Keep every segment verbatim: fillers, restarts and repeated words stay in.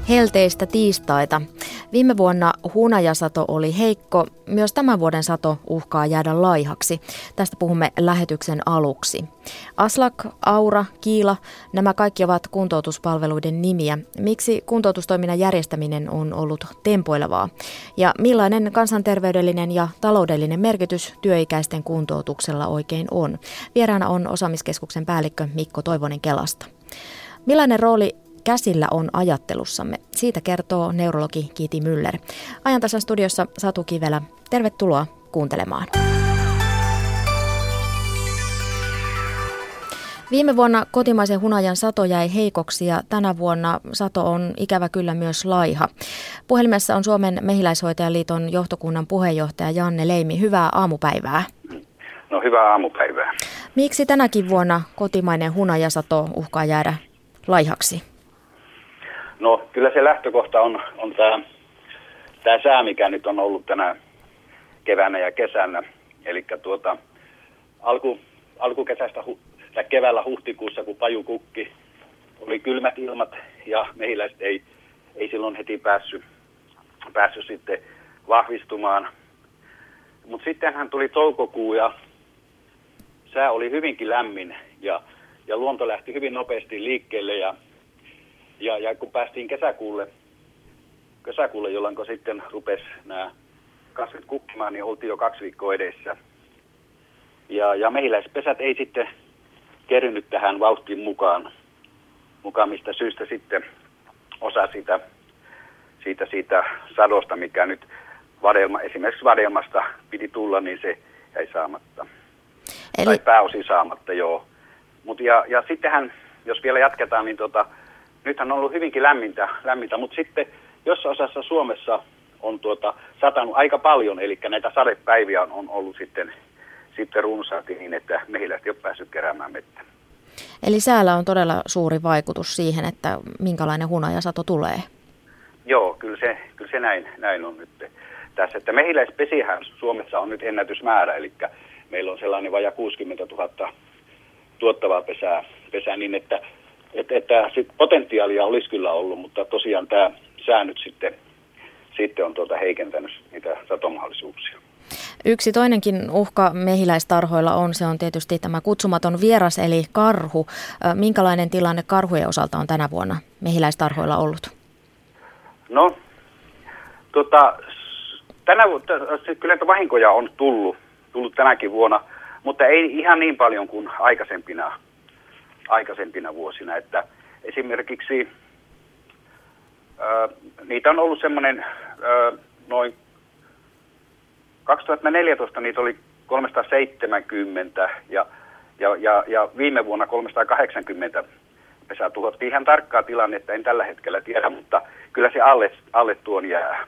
Helteistä tiistaita. Viime vuonna hunajasato oli heikko. Myös tämän vuoden sato uhkaa jäädä laihaksi. Tästä puhumme lähetyksen aluksi. Aslak, Aura, Kiila, nämä kaikki ovat kuntoutuspalveluiden nimiä. Miksi kuntoutustoiminnan järjestäminen on ollut tempoilevaa? Ja millainen kansanterveydellinen ja taloudellinen merkitys työikäisten kuntoutuksella oikein on? Vieraana on osaamiskeskuksen päällikkö Mikko Toivonen Kelasta. Millainen rooli käsillä on ajattelussamme? Siitä kertoo neurologi Kiiti Müller. Ajantasan studiossa Satu Kivelä. Tervetuloa kuuntelemaan. Viime vuonna kotimaisen hunajan sato jäi heikoksi ja tänä vuonna sato on ikävä kyllä myös laiha. Puhelimessa on Suomen Mehiläishoitajaliiton johtokunnan puheenjohtaja Janne Leimi. Hyvää aamupäivää. No hyvää aamupäivää. Miksi tänäkin vuonna kotimainen hunajasato uhkaa jäädä laihaksi? No kyllä se lähtökohta on, on tämä tää sää, mikä nyt on ollut tänä keväänä ja kesänä. Eli tuota, alku, alkukesästä hu, tai keväällä huhtikuussa, kun paju kukki, oli kylmät ilmat ja mehiläiset ei, ei silloin heti päässyt, päässyt sitten vahvistumaan. Mutta sittenhän tuli toukokuu ja sää oli hyvinkin lämmin ja, ja luonto lähti hyvin nopeasti liikkeelle ja Ja, ja kun päästiin kesäkuulle, kesäkuulle jolloin sitten rupesi nämä kasvit kukkimaan, niin oltiin jo kaksi viikkoa edessä. Ja, ja mehiläispesät ei sitten kerinyt tähän vauhtiin mukaan, mukaan mistä syystä sitten osa siitä, siitä, siitä sadosta, mikä nyt vadelma, esimerkiksi vadelmasta piti tulla, niin se jäi saamatta. Eli... Tai pääosin saamatta, joo. Mut ja, ja sittenhän, jos vielä jatketaan, niin tota, nythän on ollut hyvinkin lämmintä, lämmintä, mutta sitten jossain osassa Suomessa on tuota, satanut aika paljon, eli näitä sadepäiviä on, on ollut sitten, sitten runsaasti niin, että mehiläiset ei ole päässyt keräämään mettä. Eli säällä on todella suuri vaikutus siihen, että minkälainen hunajasato tulee? Joo, kyllä se, kyllä se näin, näin on nyt tässä, että mehiläispesihän Suomessa on nyt ennätysmäärä, eli meillä on sellainen vajaa kuusikymmentätuhatta tuottavaa pesää, pesää niin, että Että, että sit potentiaalia olisi kyllä ollut, mutta tosiaan tämä säännöt sitten, sitten on tuota heikentänyt niitä satomahdollisuuksia. Yksi toinenkin uhka mehiläistarhoilla on, se on tietysti tämä kutsumaton vieras eli karhu. Minkälainen tilanne karhujen osalta on tänä vuonna mehiläistarhoilla ollut? No, tota, tänä vuonna, kyllä että vahinkoja on tullut, tullut tänäkin vuonna, mutta ei ihan niin paljon kuin aikaisempina aikaisempina vuosina, että esimerkiksi ää, niitä on ollut semmoinen ää, noin kaksituhattaneljätoista niitä oli kolmesataaseitsemänkymmentä ja, ja, ja, ja viime vuonna kolmesataakahdeksankymmentä pesää tuhottiin. Ihan tarkkaa tilannetta en tällä hetkellä tiedä, mutta kyllä se alle, alle tuon jää.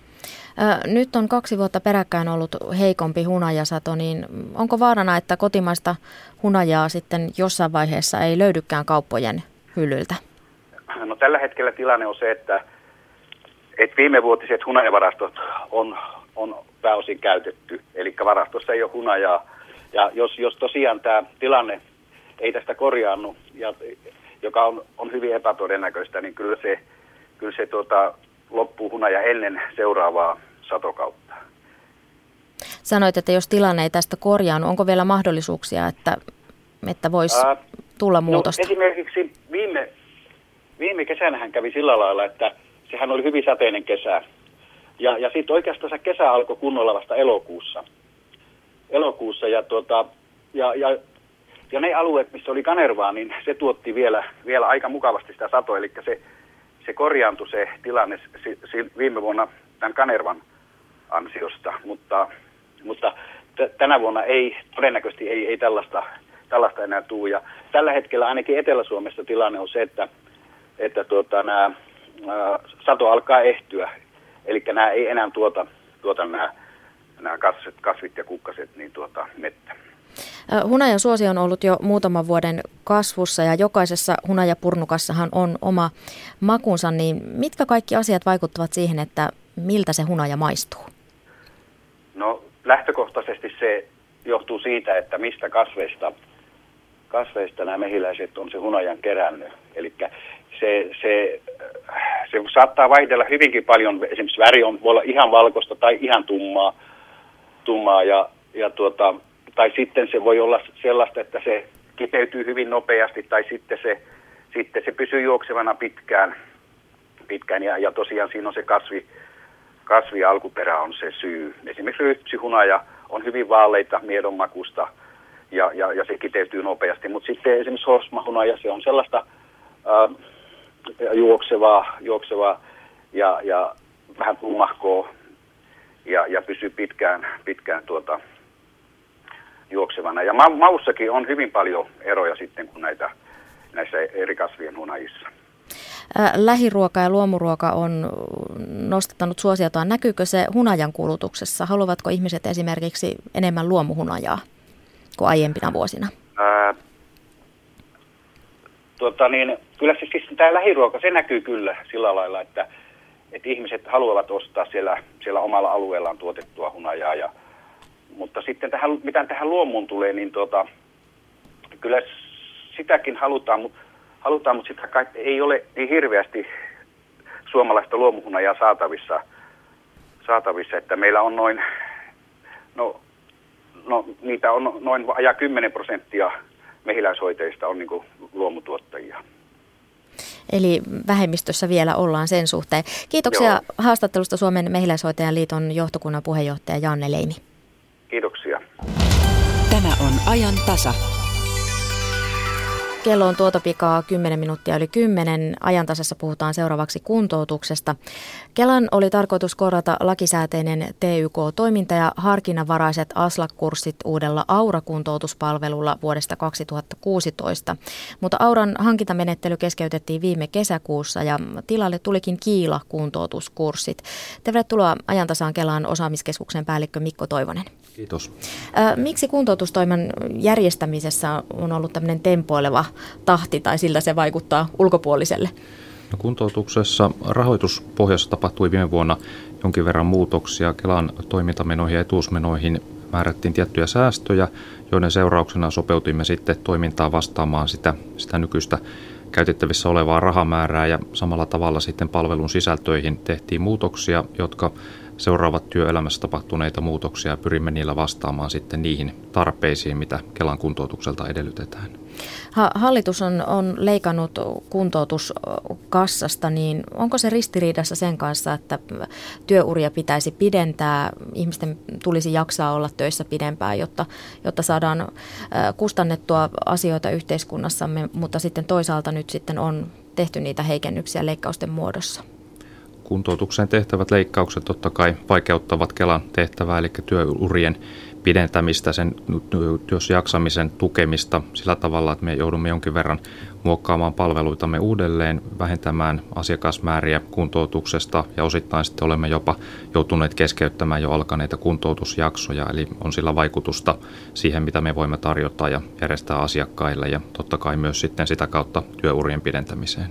Nyt on kaksi vuotta peräkkäin ollut heikompi hunajasato, niin onko vaarana, että kotimaista hunajaa sitten jossain vaiheessa ei löydykään kauppojen hyllyltä? No tällä hetkellä tilanne on se, että, että viimevuotiset hunajavarastot on, on pääosin käytetty, eli varastossa ei ole hunajaa. Ja jos, jos tosiaan tämä tilanne ei tästä korjaannu, ja, joka on, on hyvin epätodennäköistä, niin kyllä se, kyllä se tuota, loppuu hunaja ennen seuraavaa satokautta. Sanoit, että jos tilanne ei tästä korjaannu, onko vielä mahdollisuuksia, että, että voisi Ää, tulla muutosta? No, esimerkiksi viime, viime kesänähän kävi sillä lailla, että sehän oli hyvin sateinen kesä. Ja, ja sitten oikeastaan se kesä alkoi kunnolla vasta elokuussa. Elokuussa ja, tuota, ja, ja, ja ne alueet, missä oli kanervaa, niin se tuotti vielä, vielä aika mukavasti sitä satoa. Eli se Se korjaantui se tilanne viime vuonna tämän kanervan ansiosta, mutta, mutta t- tänä vuonna ei, todennäköisesti ei, ei tällaista, tällaista enää tule. Ja tällä hetkellä ainakin Etelä-Suomessa tilanne on se, että, että tuota, nämä, ää, sato alkaa ehtyä, eli nämä ei enää tuota, tuota nämä, nämä kasvit, kasvit ja kukkaset niin tuota, mettä. Hunajan suosio on ollut jo muutaman vuoden kasvussa ja jokaisessa hunajapurnukassahan on oma makunsa, niin mitkä kaikki asiat vaikuttavat siihen, että miltä se hunaja maistuu? No lähtökohtaisesti se johtuu siitä, että mistä kasveista, kasveista nämä mehiläiset on se hunajan kerännyt. Eli se, se se saattaa vaihdella hyvinkin paljon. Esimerkiksi väri on, voi olla ihan valkoista tai ihan tummaa, tummaa ja, ja tuota, tai sitten se voi olla sellaista, että se kiteytyy hyvin nopeasti tai sitten se, sitten se pysyy juoksevana pitkään, pitkään ja, ja tosiaan siinä on se kasvi, kasvi alkuperä on se syy. Esimerkiksi rypsihunaja on hyvin vaaleita miedonmakusta ja, ja, ja se kiteytyy nopeasti, mutta sitten esimerkiksi horsmahunaja, se on sellaista ää, juoksevaa, juoksevaa ja, ja vähän tummahkoo ja, ja pysyy pitkään, pitkään tuota, juoksevana. Ja ma- maussakin on hyvin paljon eroja sitten kuin näitä, näissä eri kasvien hunajissa. Lähiruoka ja luomuruoka on nostattanut suosiotaan. Näkyykö se hunajan kulutuksessa? Haluavatko ihmiset esimerkiksi enemmän luomuhunajaa kuin aiempina vuosina? Ää, tuota niin, kyllä se, siis tämä lähiruoka, se näkyy kyllä sillä lailla, että, että ihmiset haluavat ostaa siellä, siellä omalla alueellaan tuotettua hunajaa. Ja, mutta sitten tähän, mitä tähän luomuun tulee, niin tuota, kyllä sitäkin halutaan, mutta Halutaan, mutta sitä kai ei ole niin hirveästi suomalaista luomuhunajaa saatavissa, saatavissa, että meillä on noin, no, no niitä on noin vajaa kymmenen prosenttia mehiläishoitajista on niin kuin luomutuottajia. Eli vähemmistössä vielä ollaan sen suhteen. Kiitoksia Joo. haastattelusta Suomen mehiläishoitajan liiton johtokunnan puheenjohtaja Janne Leimi. Kiitoksia. Tämä on ajan tasa. Kello on tuota pikaa kymmenen minuuttia yli kymmenen. Ajantasassa puhutaan seuraavaksi kuntoutuksesta. Kelan oli tarkoitus korvata lakisääteinen T Y K-toiminta ja harkinnanvaraiset A S L A K-kurssit uudella Aura-kuntoutuspalvelulla vuodesta kaksituhattakuusitoista. Mutta Auran hankintamenettely keskeytettiin viime kesäkuussa ja tilalle tulikin Kiila-kuntoutuskurssit. Tervetuloa Ajantasaan Kelan osaamiskeskuksen päällikkö Mikko Toivonen. Kiitos. Miksi kuntoutustoimen järjestämisessä on ollut tämmöinen tempoileva tahti tai sillä se vaikuttaa ulkopuoliselle? No, kuntoutuksessa rahoituspohjassa tapahtui viime vuonna jonkin verran muutoksia. Kelan toimintamenoihin ja etuusmenoihin määrättiin tiettyjä säästöjä, joiden seurauksena sopeutimme sitten toimintaa vastaamaan sitä, sitä nykyistä käytettävissä olevaa rahamäärää ja samalla tavalla sitten palvelun sisältöihin tehtiin muutoksia, jotka seuraavat työelämässä tapahtuneita muutoksia ja pyrimme niillä vastaamaan sitten niihin tarpeisiin, mitä Kelan kuntoutukselta edellytetään. Hallitus on, on leikannut kuntoutuskassasta, niin onko se ristiriidassa sen kanssa, että työuria pitäisi pidentää, ihmisten tulisi jaksaa olla töissä pidempään, jotta, jotta saadaan kustannettua asioita yhteiskunnassamme, mutta sitten toisaalta nyt sitten on tehty niitä heikennyksiä leikkausten muodossa? Kuntoutukseen tehtävät leikkaukset totta kai vaikeuttavat Kelan tehtävää, eli työurien pidentämistä, sen työssä jaksamisen tukemista sillä tavalla, että me joudumme jonkin verran muokkaamaan palveluitamme uudelleen, vähentämään asiakasmääriä kuntoutuksesta ja osittain sitten olemme jopa joutuneet keskeyttämään jo alkaneita kuntoutusjaksoja, eli on sillä vaikutusta siihen, mitä me voimme tarjota ja järjestää asiakkaille ja totta kai myös sitten sitä kautta työurien pidentämiseen.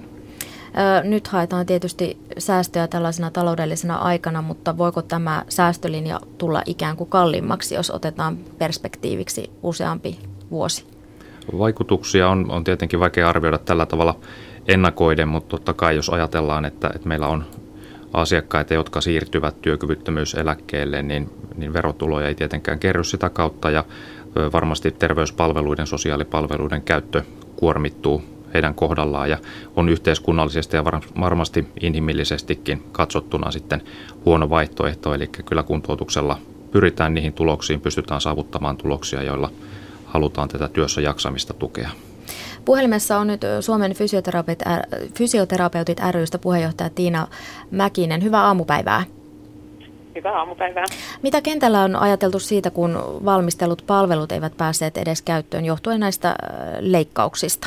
Nyt haetaan tietysti säästöjä tällaisena taloudellisena aikana, mutta voiko tämä säästölinja tulla ikään kuin kalliimmaksi, jos otetaan perspektiiviksi useampi vuosi? Vaikutuksia on, on tietenkin vaikea arvioida tällä tavalla ennakoiden, mutta totta kai jos ajatellaan, että, että meillä on asiakkaita, jotka siirtyvät työkyvyttömyyseläkkeelle, niin, niin verotuloja ei tietenkään kerry sitä kautta ja varmasti terveyspalveluiden, sosiaalipalveluiden käyttö kuormittuu heidän kohdallaan ja on yhteiskunnallisesti ja varmasti inhimillisestikin katsottuna sitten huono vaihtoehto. Eli kyllä kuntoutuksella pyritään niihin tuloksiin, pystytään saavuttamaan tuloksia, joilla halutaan tätä työssä jaksamista tukea. Puhelimessa on nyt Suomen fysioterapeutit, fysioterapeutit ry:stä puheenjohtaja Tiina Mäkinen. Hyvää aamupäivää. Hyvää aamupäivää. Mitä kentällä on ajateltu siitä, kun valmistellut palvelut eivät päässeet edes käyttöön johtuen näistä leikkauksista?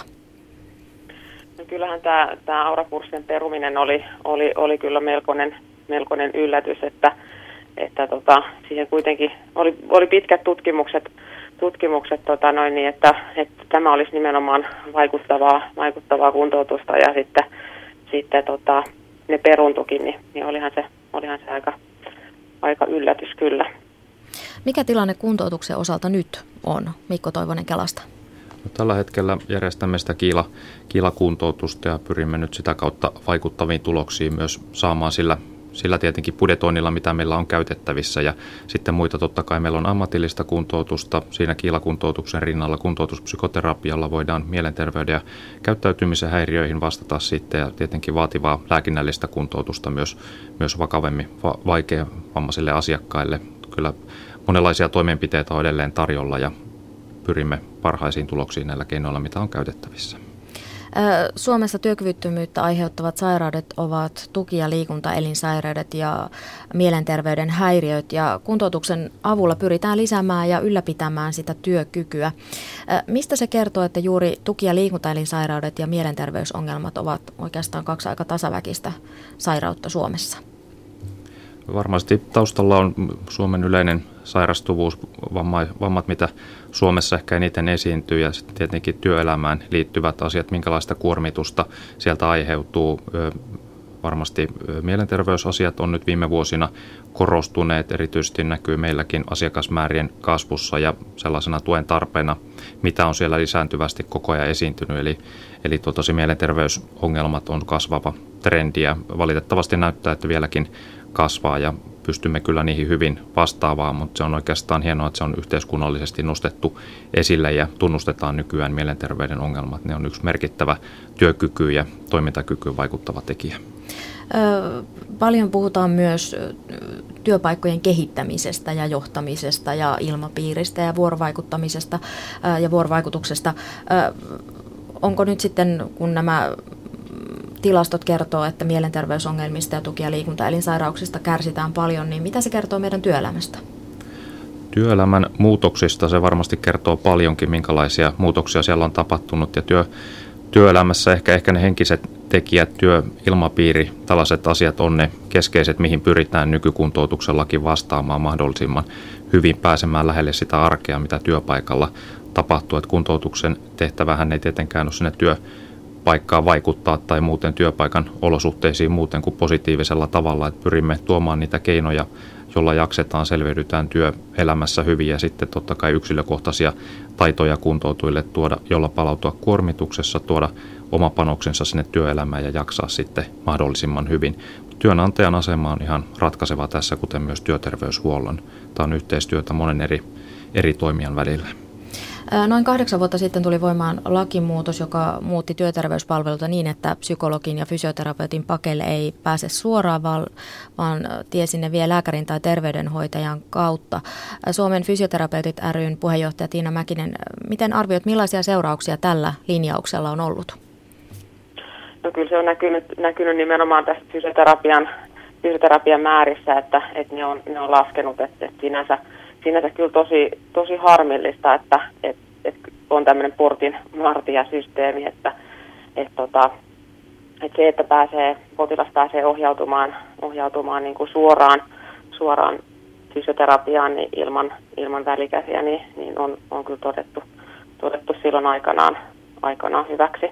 Kyllähän tämä, tämä Aura-kurssien peruminen oli, oli, oli kyllä melkoinen, melkoinen yllätys, että, että tota, siihen kuitenkin oli, oli pitkät tutkimukset, tutkimukset tota noin, niin että, että tämä olisi nimenomaan vaikuttavaa, vaikuttavaa kuntoutusta ja sitten, sitten tota, ne peruntukin, niin, niin olihan se, olihan se aika, aika yllätys kyllä. Mikä tilanne kuntoutuksen osalta nyt on, Mikko Toivonen Kelasta? No, tällä hetkellä järjestämme sitä kiila, kiilakuntoutusta ja pyrimme nyt sitä kautta vaikuttaviin tuloksiin myös saamaan sillä, sillä tietenkin budjetoinnilla, mitä meillä on käytettävissä. Ja sitten muita totta kai meillä on ammatillista kuntoutusta. Siinä kiilakuntoutuksen rinnalla kuntoutuspsykoterapialla voidaan mielenterveyden ja käyttäytymisen häiriöihin vastata sitten. Ja tietenkin vaativaa lääkinnällistä kuntoutusta myös, myös vakavemmin va- vaikeavammaisille asiakkaille. Kyllä monenlaisia toimenpiteitä on edelleen tarjolla ja pyrimme parhaisiin tuloksiin näillä keinoilla, mitä on käytettävissä. Suomessa työkyvyttömyyttä aiheuttavat sairaudet ovat tuki- ja liikuntaelinsairaudet ja mielenterveyden häiriöt, ja kuntoutuksen avulla pyritään lisäämään ja ylläpitämään sitä työkykyä. Mistä se kertoo, että juuri tuki- ja liikuntaelinsairaudet ja mielenterveysongelmat ovat oikeastaan kaksi aika tasaväkistä sairautta Suomessa? Varmasti taustalla on Suomen yleinen sairastuvuus, vammat, mitä Suomessa ehkä eniten esiintyy, ja sitten tietenkin työelämään liittyvät asiat, minkälaista kuormitusta sieltä aiheutuu. Varmasti mielenterveysasiat on nyt viime vuosina korostuneet, erityisesti näkyy meilläkin asiakasmäärien kasvussa ja sellaisena tuen tarpeena, mitä on siellä lisääntyvästi koko ajan esiintynyt. Eli, eli tosi mielenterveysongelmat on kasvava trendi ja valitettavasti näyttää, että vieläkin kasvaa ja pystymme kyllä niihin hyvin vastaavaan, mutta se on oikeastaan hienoa, että se on yhteiskunnallisesti nostettu esille ja tunnustetaan nykyään mielenterveyden ongelmat. Ne on yksi merkittävä työkyky ja toimintakykyyn vaikuttava tekijä. Ö, paljon puhutaan myös työpaikkojen kehittämisestä ja johtamisesta ja ilmapiiristä ja vuorovaikuttamisesta ö, ja vuorovaikutuksesta. Ö, onko nyt sitten, kun nämä tilastot kertoo, että mielenterveysongelmista ja tuki- ja liikuntaelinsairauksista kärsitään paljon, niin mitä se kertoo meidän työelämästä? Työelämän muutoksista se varmasti kertoo paljonkin, minkälaisia muutoksia siellä on tapahtunut. Ja työ, työelämässä ehkä, ehkä ne henkiset tekijät, työilmapiiri, tällaiset asiat on ne keskeiset, mihin pyritään nykykuntoutuksellakin vastaamaan mahdollisimman hyvin, pääsemään lähelle sitä arkea, mitä työpaikalla tapahtuu. Että kuntoutuksen tehtävähän ei tietenkään ole sinne työ paikkaa vaikuttaa tai muuten työpaikan olosuhteisiin muuten kuin positiivisella tavalla, että pyrimme tuomaan niitä keinoja, jolla jaksetaan, selviydytään työelämässä hyvin ja sitten totta kai yksilökohtaisia taitoja kuntoutujille tuoda, jolla palautua kuormituksessa, tuoda oma panoksensa sinne työelämään ja jaksaa sitten mahdollisimman hyvin. Työnantajan asema on ihan ratkaiseva tässä, kuten myös työterveyshuollon. Tämä on yhteistyötä monen eri, eri toimijan välillä. Noin kahdeksan vuotta sitten tuli voimaan lakimuutos, joka muutti työterveyspalveluita niin, että psykologin ja fysioterapeutin pakeille ei pääse suoraan, vaan tie sinne vie lääkärin tai terveydenhoitajan kautta. Suomen fysioterapeutit ry:n puheenjohtaja Tiina Mäkinen, miten arvioit, millaisia seurauksia tällä linjauksella on ollut? No kyllä se on näkynyt, näkynyt nimenomaan tässä fysioterapian, fysioterapian määrissä, että, että ne, on, ne on laskenut, että, että sinänsä Sinänsä kyllä tosi, tosi harmillista, että et, et on tämmöinen portin vartijasysteemi, että et tota, et se, että pääsee, potilas pääsee ohjautumaan, ohjautumaan niin kuin suoraan, suoraan fysioterapiaan niin ilman, ilman välikäsiä, niin, niin on, on kyllä todettu, todettu silloin aikanaan, aikanaan hyväksi.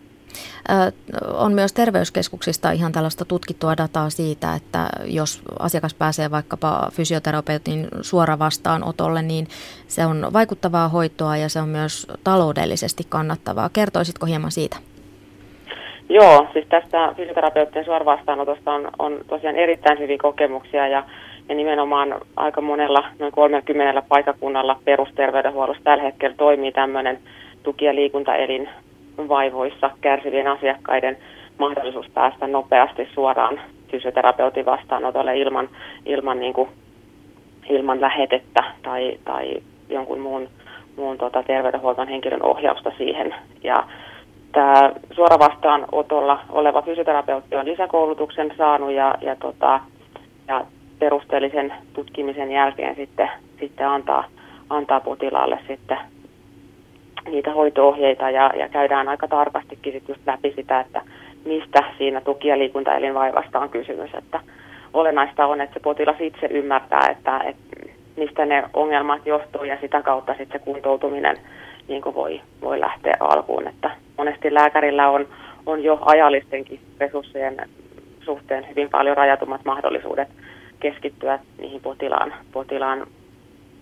On myös terveyskeskuksista ihan tällaista tutkittua dataa siitä, että jos asiakas pääsee vaikkapa fysioterapeutin suora vastaanotolle, niin se on vaikuttavaa hoitoa ja se on myös taloudellisesti kannattavaa. Kertoisitko hieman siitä? Joo, siis tästä fysioterapeuttien suora vastaanotosta on, on tosiaan erittäin hyviä kokemuksia ja, ja nimenomaan aika monella, noin kolmekymmentä paikakunnalla perusterveydenhuollossa tällä hetkellä toimii tämmöinen tuki- ja liikuntaelin vaivoissa kärsivien asiakkaiden mahdollisuus päästä nopeasti suoraan fysioterapeutin vastaanotolle ilman, ilman, niin kuin, ilman lähetettä tai, tai jonkun muun, muun tota, terveydenhuolton henkilön ohjausta siihen. Ja tämä suora vastaanotolla oleva fysioterapeutti on lisäkoulutuksen saanut ja, ja, tota, ja perusteellisen tutkimisen jälkeen sitten, sitten antaa, antaa potilaalle sitten niitä hoito-ohjeita ja, ja käydään aika tarkastikin sit just läpi sitä, että mistä siinä tuki- ja liikuntaelinvaivasta on kysymys. Että olennaista on, että se potilas itse ymmärtää, että, että mistä ne ongelmat johtuu ja sitä kautta sitten se kuntoutuminen niin kuin voi, voi lähteä alkuun. Että monesti lääkärillä on, on jo ajallistenkin resurssien suhteen hyvin paljon rajatummat mahdollisuudet keskittyä niihin potilaan, potilaan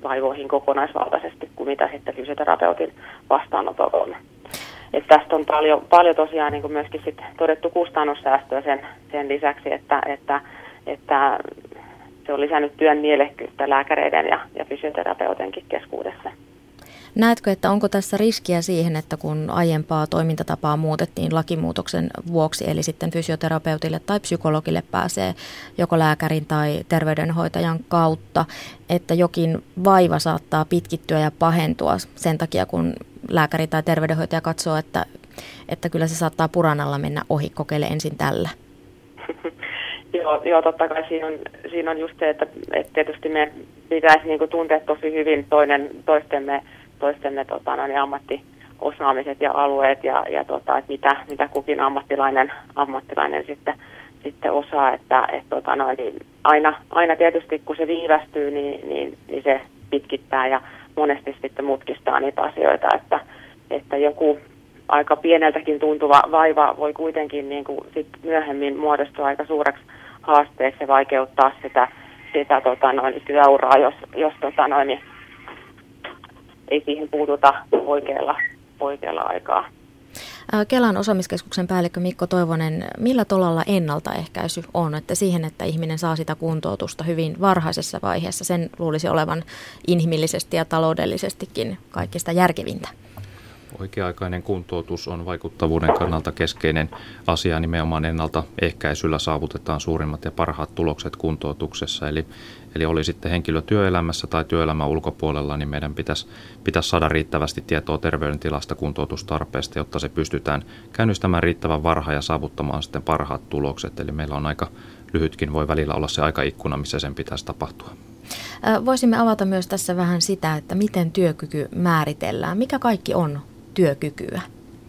vaivoihin kokonaisvaltaisesti kuin mitä sitten fysioterapeutin vastaanotolla on. Et tästä on paljon, paljon tosiaan niin kuin myöskin sit todettu kustannussäästöä sen, sen lisäksi, että, että, että se on lisännyt työn mielekkyyttä lääkäreiden ja, ja fysioterapeutenkin keskuudessa. Näetkö, että onko tässä riskiä siihen, että kun aiempaa toimintatapaa muutettiin lakimuutoksen vuoksi, eli sitten fysioterapeutille tai psykologille pääsee joko lääkärin tai terveydenhoitajan kautta, että jokin vaiva saattaa pitkittyä ja pahentua sen takia, kun lääkäri tai terveydenhoitaja katsoo, että, että kyllä se saattaa puranalla mennä ohi, kokeile ensin tällä? Joo, joo, totta kai siinä on, siinä on just se, että, että tietysti meidän pitäisi niin kuin tuntea tosi hyvin toinen toistemme, toistemme tota, noin, ammattiosaamiset ja alueet ja, ja tota, että mitä, mitä kukin ammattilainen, ammattilainen sitten, sitten osaa. Että, et, tota, noin, niin aina, aina tietysti kun se viivästyy, niin, niin, niin se pitkittää ja monesti sitten mutkistaa niitä asioita, että, että joku aika pieneltäkin tuntuva vaiva voi kuitenkin niin kuin sit myöhemmin muodostua aika suureksi haasteeksi ja vaikeuttaa sitä, sitä tota noin, työuraa, jos, jos tota noin, ei siihen puututa oikealla, oikealla aikaa. Kelan osaamiskeskuksen päällikkö Mikko Toivonen, millä tolalla ennaltaehkäisy on, että siihen, että ihminen saa sitä kuntoutusta hyvin varhaisessa vaiheessa, sen luulisi olevan inhimillisesti ja taloudellisestikin kaikista järkevintä? Oikea-aikainen kuntoutus on vaikuttavuuden kannalta keskeinen asia. Nimenomaan ennaltaehkäisyllä saavutetaan suurimmat ja parhaat tulokset kuntoutuksessa. Eli, eli oli sitten henkilö työelämässä tai työelämän ulkopuolella, niin meidän pitäisi, pitäisi saada riittävästi tietoa terveydentilasta, kuntoutustarpeesta, jotta se pystytään käynnistämään riittävän varhain ja saavuttamaan sitten parhaat tulokset. Eli meillä on aika lyhytkin, voi välillä olla se aikaikkuna, missä sen pitäisi tapahtua. Voisimme avata myös tässä vähän sitä, että miten työkyky määritellään. Mikä kaikki on työkykyä?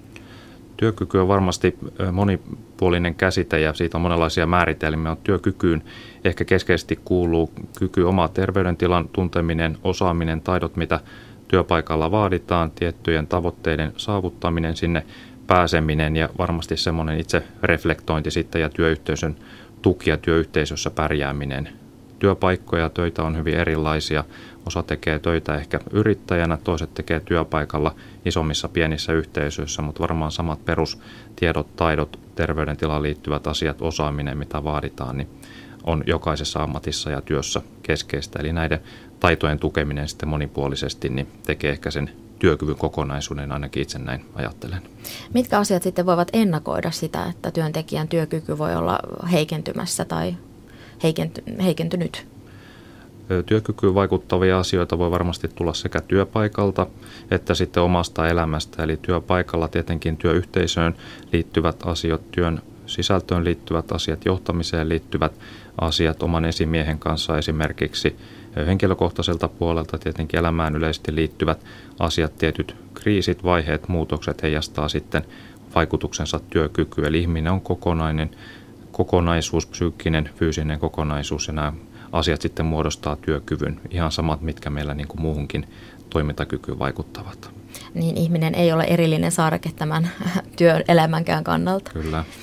Työkyky on varmasti monipuolinen käsite ja siitä on monenlaisia määritelmiä. Työkykyyn ehkä keskeisesti kuuluu kyky omaa terveydentilan tunteminen, osaaminen, taidot, mitä työpaikalla vaaditaan, tiettyjen tavoitteiden saavuttaminen, sinne pääseminen ja varmasti semmoinen itse reflektointi sitten ja työyhteisön tuki ja työyhteisössä pärjääminen. Työpaikkoja, töitä on hyvin erilaisia. Osa tekee töitä ehkä yrittäjänä, toiset tekee työpaikalla isommissa pienissä yhteisöissä, mutta varmaan samat perustiedot, taidot, terveydentilaan liittyvät asiat, osaaminen, mitä vaaditaan, niin on jokaisessa ammatissa ja työssä keskeistä. Eli näiden taitojen tukeminen sitten monipuolisesti niin tekee ehkä sen työkyvyn kokonaisuuden, ainakin itse näin ajattelen. Mitkä asiat sitten voivat ennakoida sitä, että työntekijän työkyky voi olla heikentymässä tai heikentynyt? Työkykyyn vaikuttavia asioita voi varmasti tulla sekä työpaikalta että sitten omasta elämästä. Eli työpaikalla tietenkin työyhteisöön liittyvät asiat, työn sisältöön liittyvät asiat, johtamiseen liittyvät asiat, oman esimiehen kanssa esimerkiksi. Henkilökohtaiselta puolelta tietenkin elämään yleisesti liittyvät asiat, tietyt kriisit, vaiheet, muutokset heijastaa sitten vaikutuksensa työkykyyn. Eli ihminen on kokonainen kokonaisuus, psyykkinen, fyysinen kokonaisuus ja nämä asiat sitten muodostaa työkyvyn. Ihan samat, mitkä meillä niin kuin muuhunkin toimintakykyyn vaikuttavat. Niin ihminen ei ole erillinen saareke tämän työelämänkään kannalta. Kyllä. Ö,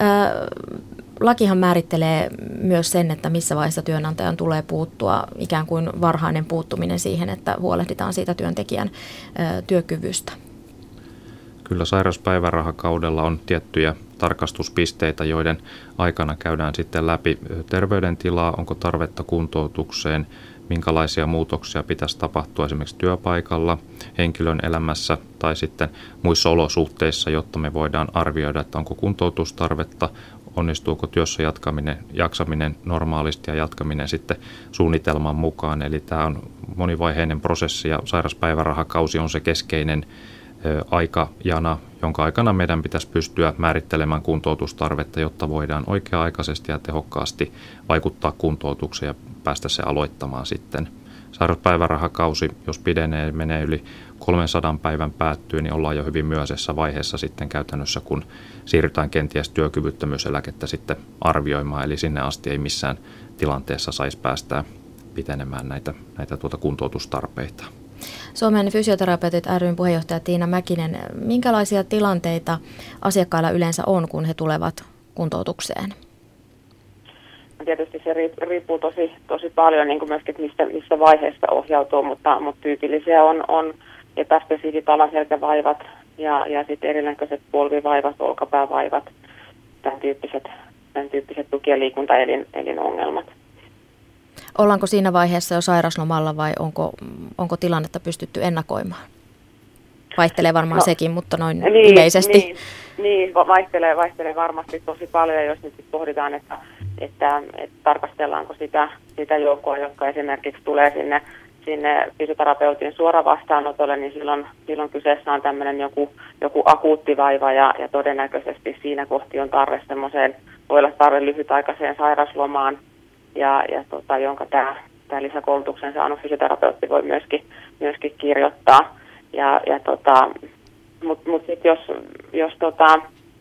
lakihan määrittelee myös sen, että missä vaiheessa työnantajan tulee puuttua, ikään kuin varhainen puuttuminen siihen, että huolehditaan siitä työntekijän ö, työkyvystä. Kyllä sairauspäivärahakaudella on tiettyjä tarkastuspisteitä, joiden aikana käydään sitten läpi terveydentilaa, onko tarvetta kuntoutukseen, minkälaisia muutoksia pitäisi tapahtua esimerkiksi työpaikalla, henkilön elämässä tai sitten muissa olosuhteissa, jotta me voidaan arvioida, että onko kuntoutustarvetta, onnistuuko työssä jatkaminen, jaksaminen normaalisti ja jatkaminen sitten suunnitelman mukaan. Eli tämä on monivaiheinen prosessi ja sairauspäivärahakausi on se keskeinen aikajana, jonka aikana meidän pitäisi pystyä määrittelemään kuntoutustarvetta, jotta voidaan oikea-aikaisesti ja tehokkaasti vaikuttaa kuntoutukseen ja päästä se aloittamaan sitten. Sairauspäivärahakausi, jos pidenee, menee yli kolmensadan päivän päättyy, niin ollaan jo hyvin myöhäisessä vaiheessa sitten käytännössä, kun siirrytään kenties työkyvyttömyyseläkettä sitten arvioimaan, eli sinne asti ei missään tilanteessa saisi päästää pitenemään näitä, näitä tuota kuntoutustarpeita. Suomen fysioterapeutit ry:n puheenjohtaja Tiina Mäkinen, minkälaisia tilanteita asiakkailla yleensä on, kun he tulevat kuntoutukseen? tietysti se riippuu tosi, tosi paljon niin kuin myöskin, että missä, missä vaiheessa ohjautuu, mutta, mutta tyypillisiä on, on epäspesifit alaselkävaivat ja, ja sitten erinäköiset polvivaivat, olkapäävaivat, tämän tyyppiset, tämän tyyppiset tuki- ja liikuntaelinongelmat. Ollaanko siinä vaiheessa jo sairaslomalla vai onko, onko tilannetta pystytty ennakoimaan? Vaihtelee varmaan no, sekin, mutta noin niin, yleisesti. Niin, niin vaihtelee, vaihtelee varmasti tosi paljon, jos nyt pohditaan, että, että, että tarkastellaanko sitä, sitä joukkoa, jotka esimerkiksi tulee sinne, sinne fysioterapeutin suora vastaanotolle, niin silloin, silloin kyseessä on tämmöinen joku, joku akuutti vaiva ja, ja todennäköisesti siinä kohti on tarve semmoiseen, voi olla tarve lyhytaikaiseen sairaslomaan, ja, ja tota, jonka tämä, tämä lisäkoulutuksen saanut fysioterapeutti voi myöskin, myöskin kirjoittaa. Ja, ja tota, mutta mut sitten jos, jos tota,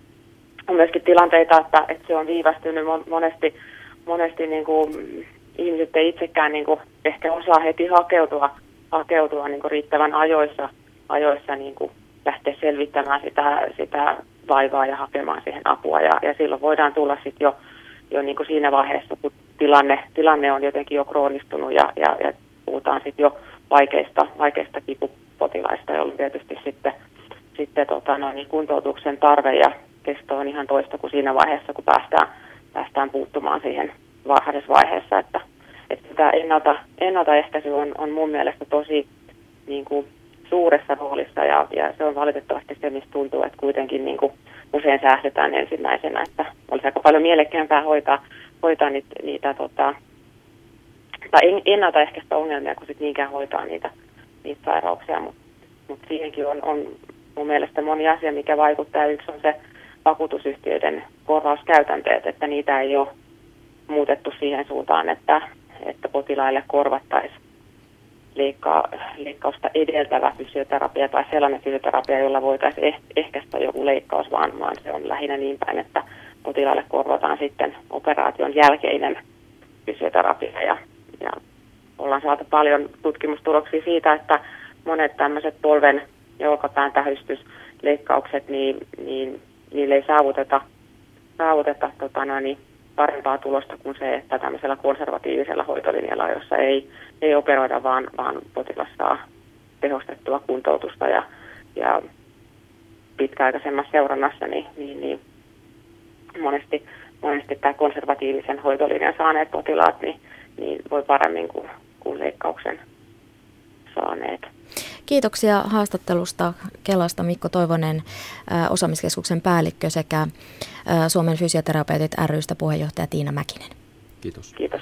on myöskin tilanteita, että, että se on viivästynyt monesti, monesti niin kuin ihmiset ei itsekään niin kuin ehkä osaa heti hakeutua, hakeutua niin kuin riittävän ajoissa, ajoissa niin kuin lähteä selvittämään sitä, sitä vaivaa ja hakemaan siihen apua. Ja, ja silloin voidaan tulla sitten jo, jo niin kuin siinä vaiheessa, kun tilanne, tilanne on jotenkin jo kroonistunut ja, ja, ja puhutaan sitten jo vaikeista, vaikeista kipupotilaista, jolloin tietysti sitten, sitten tota, no, niin kuntoutuksen tarve ja kesto on ihan toista kuin siinä vaiheessa, kun päästään, päästään puuttumaan siihen varhaisessa vaiheessa. Että, että tämä ennalta, ennaltaehkäisy on, on mun mielestä tosi niin kuin suuressa roolissa ja, ja se on valitettavasti se, mistä tuntuu, että kuitenkin niin kuin usein säästetään ensimmäisenä, että olisi aika paljon mielekkäämpää hoitaa, hoitaa niitä, niitä tota, tai ennaltaehkäistä ongelmia, kun sitten niinkään hoitaa niitä, niitä sairauksia, mutta mut siihenkin on, on mun mielestä moni asia, mikä vaikuttaa. Yksi on se vakuutusyhtiöiden korvauskäytänteet, että niitä ei ole muutettu siihen suuntaan, että, että potilaille korvattaisiin leikkaa, leikkausta edeltävä fysioterapia tai sellainen fysioterapia, jolla voitaisiin ehkäistä joku leikkaus, vaan, vaan se on lähinnä niin päin, että potilaille korvataan sitten operaation jälkeinen fysioterapia ja Ja ollaan saatu paljon tutkimustuloksia siitä, että monet tämmöiset polven ja olkapään tähystysleikkaukset, niin, niin niille ei saavuteta, saavuteta tota, no, niin parempaa tulosta kuin se, että tämmöisellä konservatiivisella hoitolinjalla, jossa ei, ei operoida, vaan, vaan potilas saa tehostettua kuntoutusta ja, ja pitkäaikaisemmassa seurannassa, niin, niin, niin monesti, monesti tämä konservatiivisen hoitolinjan saaneet potilaat, niin niin voi paremmin kuin, kuin leikkauksen saaneet. Kiitoksia haastattelusta Kelasta Mikko Toivonen, ä, osaamiskeskuksen päällikkö sekä ä, Suomen fysioterapeutit ry:stä puheenjohtaja Tiina Mäkinen. Kiitos. Kiitos.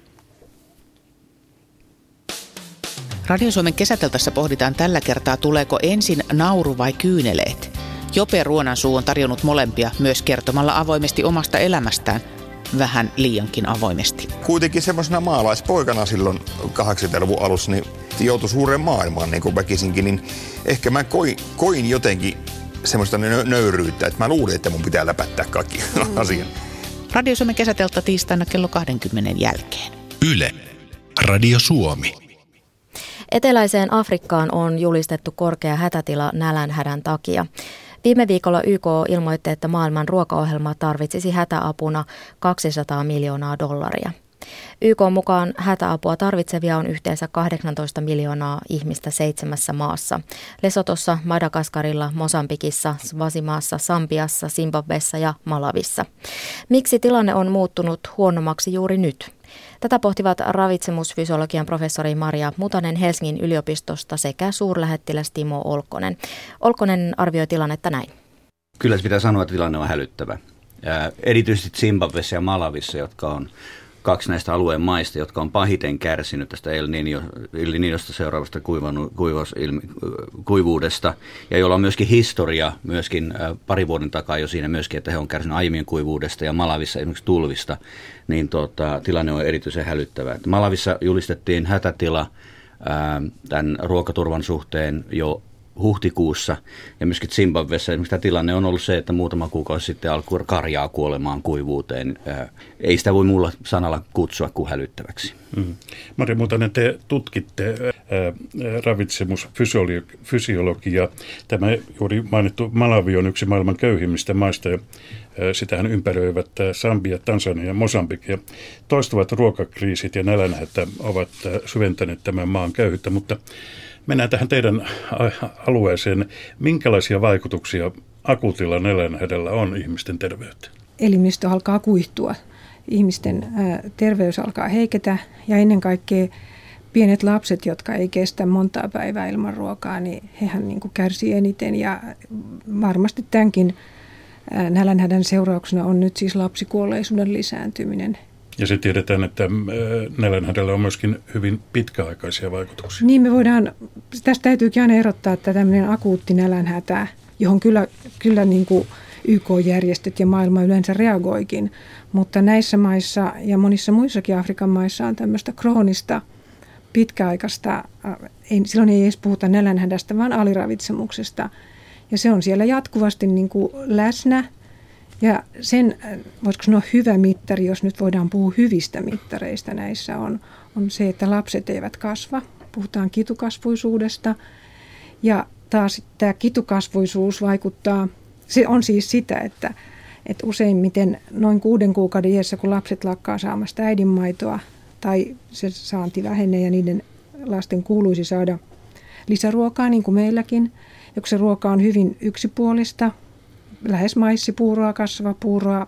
Radio Suomen kesäteltassa pohditaan tällä kertaa, tuleeko ensin nauru vai kyyneleet. Jope Ruonansuu on tarjonnut molempia myös kertomalla avoimesti omasta elämästään. Vähän liiankin avoimesti. Kuitenkin semmoisena maalaispoikana silloin kahdeksankymmentäluvun alussa niin joutui suureen maailmaan niin kuin väkisinkin, niin ehkä mä koin, koin jotenkin semmoista nö- nöyryyttä, että mä luulin, että mun pitää läpättää kaikki mm. asian. Radio Suomen kesäteltta tiistaina kello kaksikymmentä jälkeen. Yle. Radio Suomi. Eteläiseen Afrikkaan on julistettu korkea hätätila nälänhädän takia. Viime viikolla Y K ilmoitti, että maailman ruokaohjelma tarvitsisi hätäapuna kaksisataa miljoonaa dollaria. Y K mukaan hätäapua tarvitsevia on yhteensä kahdeksantoista miljoonaa ihmistä seitsemässä maassa. Lesotossa, Madagaskarilla, Mosambikissa, Svasimaassa, Sambiassa, Zimbabwessa ja Malavissa. Miksi tilanne on muuttunut huonommaksi juuri nyt? Tätä pohtivat ravitsemusfysiologian professori Maria Mutanen Helsingin yliopistosta sekä suurlähettiläs Timo Olkkonen. Olkkonen arvioi tilannetta näin. Kyllä se pitää sanoa, että tilanne on hälyttävä. Ja erityisesti Zimbabwessa ja Malavissa, jotka on kaksi näistä alueen maista, jotka on pahiten kärsinyt tästä El Niñosta seuraavasta kuivuudesta, ja jolla on myöskin historia myöskin pari vuoden takaa jo siinä myöskin, että he on kärsinyt aiemmin kuivuudesta ja Malavissa esimerkiksi tulvista, niin tota, tilanne on erityisen hälyttävä. Malavissa julistettiin hätätila ää, tämän ruokaturvan suhteen jo huhtikuussa ja myöskin Zimbabwessa esimerkiksi tämä tilanne on ollut se, että muutama kuukausi sitten alkoi karjaa kuolemaan kuivuuteen. Ei sitä voi muulla sanalla kutsua kuin hälyttäväksi. Mm. Mari Mutanen, te tutkitte ää, ravitsemusfysiologiaa. Tämä juuri mainittu Malawi on yksi maailman köyhimmistä maista ja ää, sitähän ympäröivät Sambia, Tansania ja Mosambik. Ja toistuvat ruokakriisit ja nälänhätä ovat ää, syventäneet tämän maan köyhyyttä, mutta mennään tähän teidän alueeseen. Minkälaisia vaikutuksia akuutilla nälänhädällä on ihmisten terveyteen? Elimistö alkaa kuihtua. Ihmisten ää, terveys alkaa heiketä ja ennen kaikkea pienet lapset, jotka ei kestä montaa päivää ilman ruokaa, niin hehän niin kuin kärsii eniten. Ja varmasti tämänkin ää, nälänhädän seurauksena on nyt siis lapsikuolleisuuden lisääntyminen. Ja se tiedetään, että nälänhädällä on myöskin hyvin pitkäaikaisia vaikutuksia. Niin me voidaan, tästä täytyykin aina erottaa, että tämmöinen akuutti nälänhätä, johon kyllä, kyllä niin kuin Y K-järjestöt ja maailma yleensä reagoikin, mutta näissä maissa ja monissa muissakin Afrikan maissa on tämmöistä kroonista, pitkäaikaista, ei, silloin ei edes puhuta nälänhädästä, vaan aliravitsemuksesta. Ja se on siellä jatkuvasti niin kuin läsnä. Ja sen, voisiko sanoa hyvä mittari, jos nyt voidaan puhua hyvistä mittareista näissä, on, on se, että lapset eivät kasva. Puhutaan kitukasvuisuudesta. Ja taas tämä kitukasvuisuus vaikuttaa, se on siis sitä, että, että useimmiten noin kuuden kuukauden iässä, kun lapset lakkaa saamasta äidinmaitoa, tai se saanti vähenee ja niiden lasten kuuluisi saada lisäruokaa, niin kuin meilläkin. Ja kun se ruoka on hyvin yksipuolista, lähes maissipuuroa, kasvapuuroa,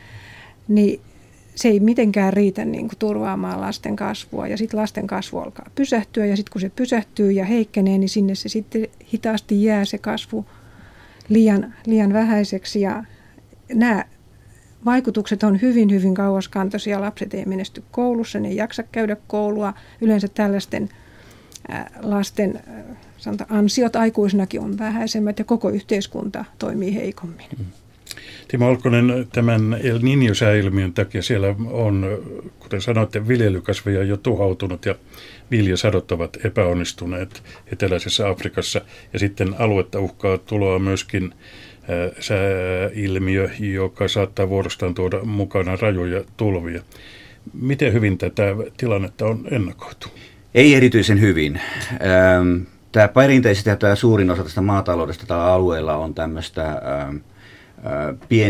niin se ei mitenkään riitä niin kuin turvaamaan lasten kasvua. Ja sitten lasten kasvu alkaa pysähtyä ja sitten kun se pysähtyy ja heikkenee, niin sinne se sitten hitaasti jää se kasvu liian, liian vähäiseksi. Ja nämä vaikutukset on hyvin, hyvin kauaskantoisia. Lapset ei menesty koulussa, ne ei jaksa käydä koulua. Yleensä tällaisten ää, lasten sanotaan, ansiot aikuisinakin on vähäisemmät ja koko yhteiskunta toimii heikommin. Timo Olkkonen, tämän El Niño-sääilmiön takia siellä on, kuten sanoitte, viljelykasveja jo tuhoutunut ja viljasadot ovat epäonnistuneet eteläisessä Afrikassa. Ja sitten aluetta uhkaa tuloa myöskin sääilmiö, joka saattaa vuorostaan tuoda mukana rajoja tulvia. Miten hyvin tätä tilannetta on ennakoitu? Ei erityisen hyvin. Ähm. Tämä perinteisesti ja tämä suurin osa tästä maataloudesta tällä alueella on tämmöistä ää, ää,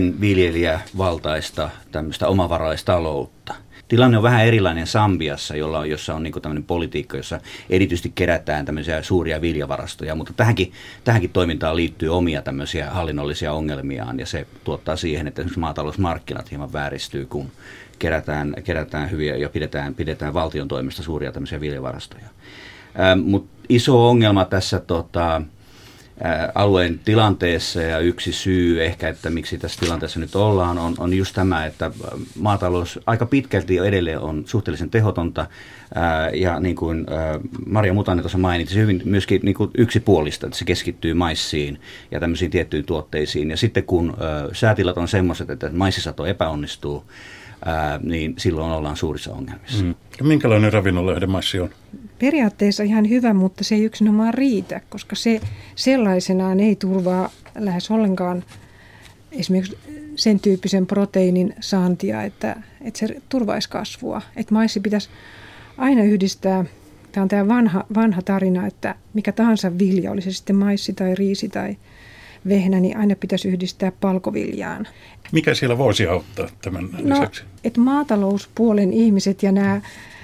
pienviljelijävaltaista tämmöistä omavaraistaloutta. Tilanne on vähän erilainen Sambiassa, jolla on, jossa on niin kuin tämmöinen politiikka, jossa erityisesti kerätään tämmöisiä suuria viljavarastoja, mutta tähänkin, tähänkin toimintaan liittyy omia tämmöisiä hallinnollisia ongelmiaan ja se tuottaa siihen, että esimerkiksi maatalousmarkkinat hieman vääristyy, kun kerätään, kerätään hyviä ja pidetään, pidetään valtion toimesta suuria tämmöisiä viljavarastoja. Ähm, mutta iso ongelma tässä tota, ää, alueen tilanteessa ja yksi syy ehkä, että miksi tässä tilanteessa nyt ollaan, on, on just tämä, että maatalous aika pitkälti jo edelleen on suhteellisen tehotonta ää, ja niin kuin ää, Maria Mutanen tuossa mainitsi, hyvin myöskin niin kuin yksipuolista, että se keskittyy maissiin ja tämmöisiin tiettyihin tuotteisiin. Ja sitten kun ää, säätilat on semmoiset, että maissisato epäonnistuu, ää, niin silloin ollaan suurissa ongelmissa. Mm. Ja minkälainen ravinnonlähde maissi on? Periaatteessa ihan hyvä, mutta se ei yksinomaan riitä, koska se sellaisenaan ei turvaa lähes ollenkaan esimerkiksi sen tyyppisen proteiinin saantia, että, että se turvaisi kasvua. Että maissi pitäisi aina yhdistää, tämä on tämä vanha, vanha tarina, että mikä tahansa vilja, oli se sitten maissi tai riisi tai vehnä, niin aina pitäisi yhdistää palkoviljaan. Mikä siellä voisi auttaa tämän no, lisäksi? Että maatalouspuolen ihmiset ja nämä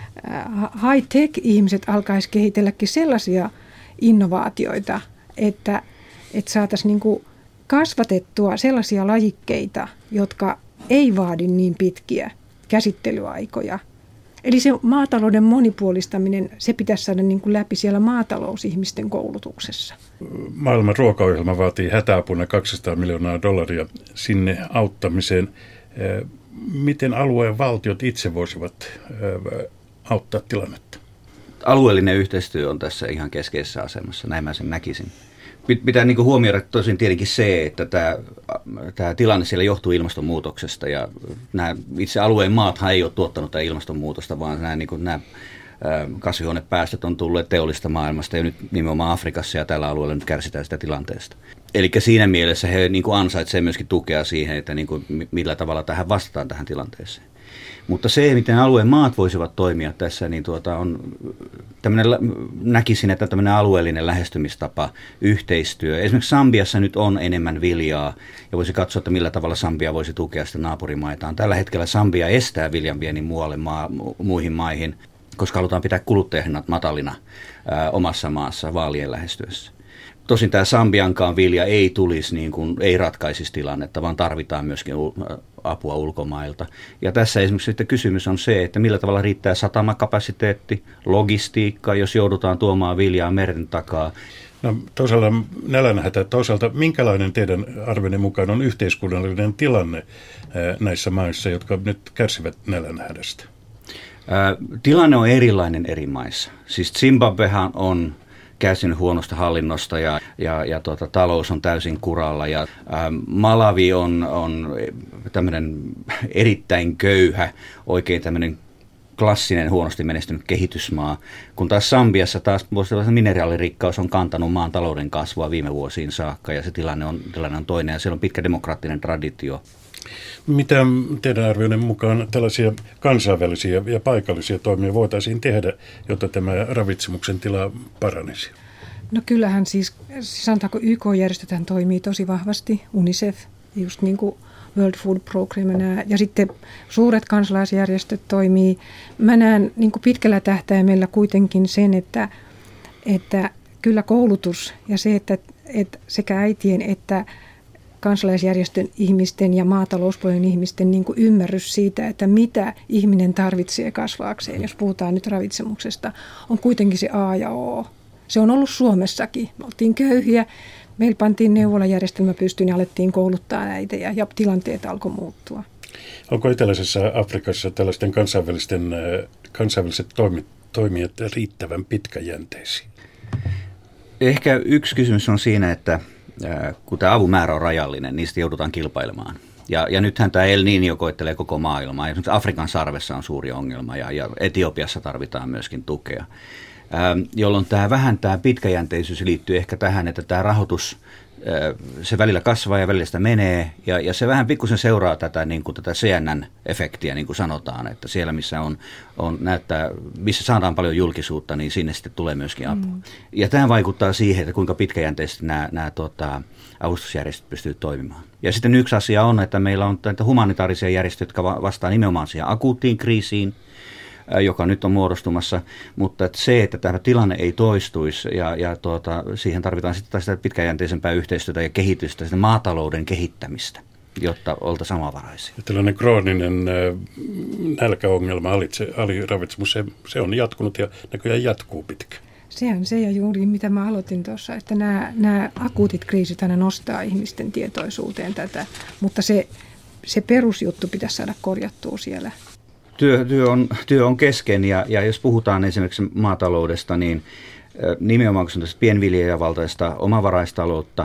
high-tech-ihmiset alkaisi kehitelläkin sellaisia innovaatioita, että, että saataisiin niin kuin kasvatettua sellaisia lajikkeita, jotka ei vaadi niin pitkiä käsittelyaikoja. Eli se maatalouden monipuolistaminen, se pitäisi saada niin kuin läpi siellä maatalousihmisten koulutuksessa. Maailman ruokaohjelma vaatii hätäapuna kaksisataa miljoonaa dollaria sinne auttamiseen. Miten alueen valtiot itse voisivat auttaa tilannetta? Alueellinen yhteistyö on tässä ihan keskeisessä asemassa, näin mä sen näkisin. Pitää niin kuin huomioida tosin tietenkin se, että tämä, tämä tilanne siellä johtuu ilmastonmuutoksesta ja nämä itse alueen maathan ei ole tuottanut tätä ilmastonmuutosta, vaan nämä, niin kuin nämä kasvihuonepäästöt on tulleet teollista maailmasta ja nyt nimenomaan Afrikassa ja tällä alueella nyt kärsitään sitä tilanteesta. Eli siinä mielessä he niin kuin ansaitsevat myöskin tukea siihen, että niin kuin millä tavalla tähän vastataan tähän tilanteeseen. Mutta se, miten alueen maat voisivat toimia tässä, niin tuota on tämmöinen, näkisin, että tämmöinen alueellinen lähestymistapa, yhteistyö. Esimerkiksi Sambiassa nyt on enemmän viljaa ja voisi katsoa, että millä tavalla Sambia voisi tukea sitä naapurimaitaan. Tällä hetkellä Sambia estää viljan viennin muualle maa, muihin maihin, koska halutaan pitää kuluttajahinnat matalina ää, omassa maassa vaalien lähestyessä. Tosin tämä Sambiankaan vilja ei tulisi, niin kuin, ei ratkaisisi tilannetta, vaan tarvitaan myöskin apua ulkomailta. Ja tässä esimerkiksi sitten kysymys on se, että millä tavalla riittää satamakapasiteetti, logistiikka, jos joudutaan tuomaan viljaa meren takaa. No toisaalta nälänhätä, toisaalta minkälainen teidän arvionne mukaan on yhteiskunnallinen tilanne näissä maissa, jotka nyt kärsivät nälänhädästä? Tilanne on erilainen eri maissa. Siis Zimbabwehan on kärsinyt huonosta hallinnosta ja, ja, ja tuota, talous on täysin kuralla ja ää, Malawi on, on tämmöinen erittäin köyhä, oikein tämmöinen klassinen huonosti menestynyt kehitysmaa, kun taas Sambiassa taas mineraalirikkaus on kantanut maan talouden kasvua viime vuosiin saakka ja se tilanne on, tilanne on toinen ja siellä on pitkä demokraattinen traditio. Mitä teidän arvioiden mukaan tällaisia kansainvälisiä ja paikallisia toimia voitaisiin tehdä, jotta tämä ravitsemuksen tila paranisi? No kyllähän siis, sanotaanko Y K-järjestöthän toimii tosi vahvasti, UNICEF, just niin kuin World Food Program ja sitten suuret kansalaisjärjestöt toimii. Mä näen niin kuin pitkällä tähtäimellä kuitenkin sen, että, että kyllä koulutus ja se, että, että sekä äitien että kansalaisjärjestön ihmisten ja maatalouspuolen ihmisten niin kuin ymmärrys siitä, että mitä ihminen tarvitsee kasvaakseen, jos puhutaan nyt ravitsemuksesta, on kuitenkin se A ja O. Se on ollut Suomessakin. Me oltiin köyhiä, meillä pantiin neuvolajärjestelmä pystyyn ja alettiin kouluttaa äitejä ja tilanteet alkoi muuttua. Onko eteläisessä Afrikassa tällaisten kansainvälisten, kansainväliset toimijat riittävän pitkäjänteisiä? Ehkä yksi kysymys on siinä, että kun tämä avun määrä on rajallinen, niistä joudutaan kilpailemaan. Ja, ja nythän tämä El Niño koettelee koko maailmaa. Ja Afrikan sarvessa on suuri ongelma ja, ja Etiopiassa tarvitaan myöskin tukea. Ähm, jolloin tämä vähän tämä pitkäjänteisyys liittyy ehkä tähän, että tämä rahoitus, äh, se välillä kasvaa ja välillä sitä menee. Ja, ja se vähän pikkusen seuraa tätä, niin kuin tätä C N N-efektiä, niin kuin sanotaan, että siellä missä, on, on, näyttää, missä saadaan paljon julkisuutta, niin sinne sitten tulee myöskin apua. Mm. Ja tämä vaikuttaa siihen, että kuinka pitkäjänteisesti nämä, nämä tuota, avustusjärjestöt pystyvät toimimaan. Ja sitten yksi asia on, että meillä on näitä humanitaarisia järjestöjä, jotka vastaa nimenomaan siihen akuuttiin kriisiin, joka nyt on muodostumassa, mutta että se, että tämä tilanne ei toistuisi ja, ja tuota, siihen tarvitaan sitten sitä pitkäjänteisempää yhteistyötä ja kehitystä, sitä maatalouden kehittämistä, jotta oltaisiin samavaraisia. Tällainen krooninen nälkäongelma, aliravitsemus, se, se on jatkunut ja näköjään jatkuu pitkään. Sehän se ja juuri mitä mä aloitin tuossa, että nämä, nämä akuutit kriisit aina nostaa ihmisten tietoisuuteen tätä, mutta se, se perusjuttu pitäisi saada korjattua siellä. Työ, työ, on, työ on kesken ja, ja jos puhutaan esimerkiksi maataloudesta, niin nimenomaan kun se on tästä pienviljelijävaltaista omavaraistaloutta,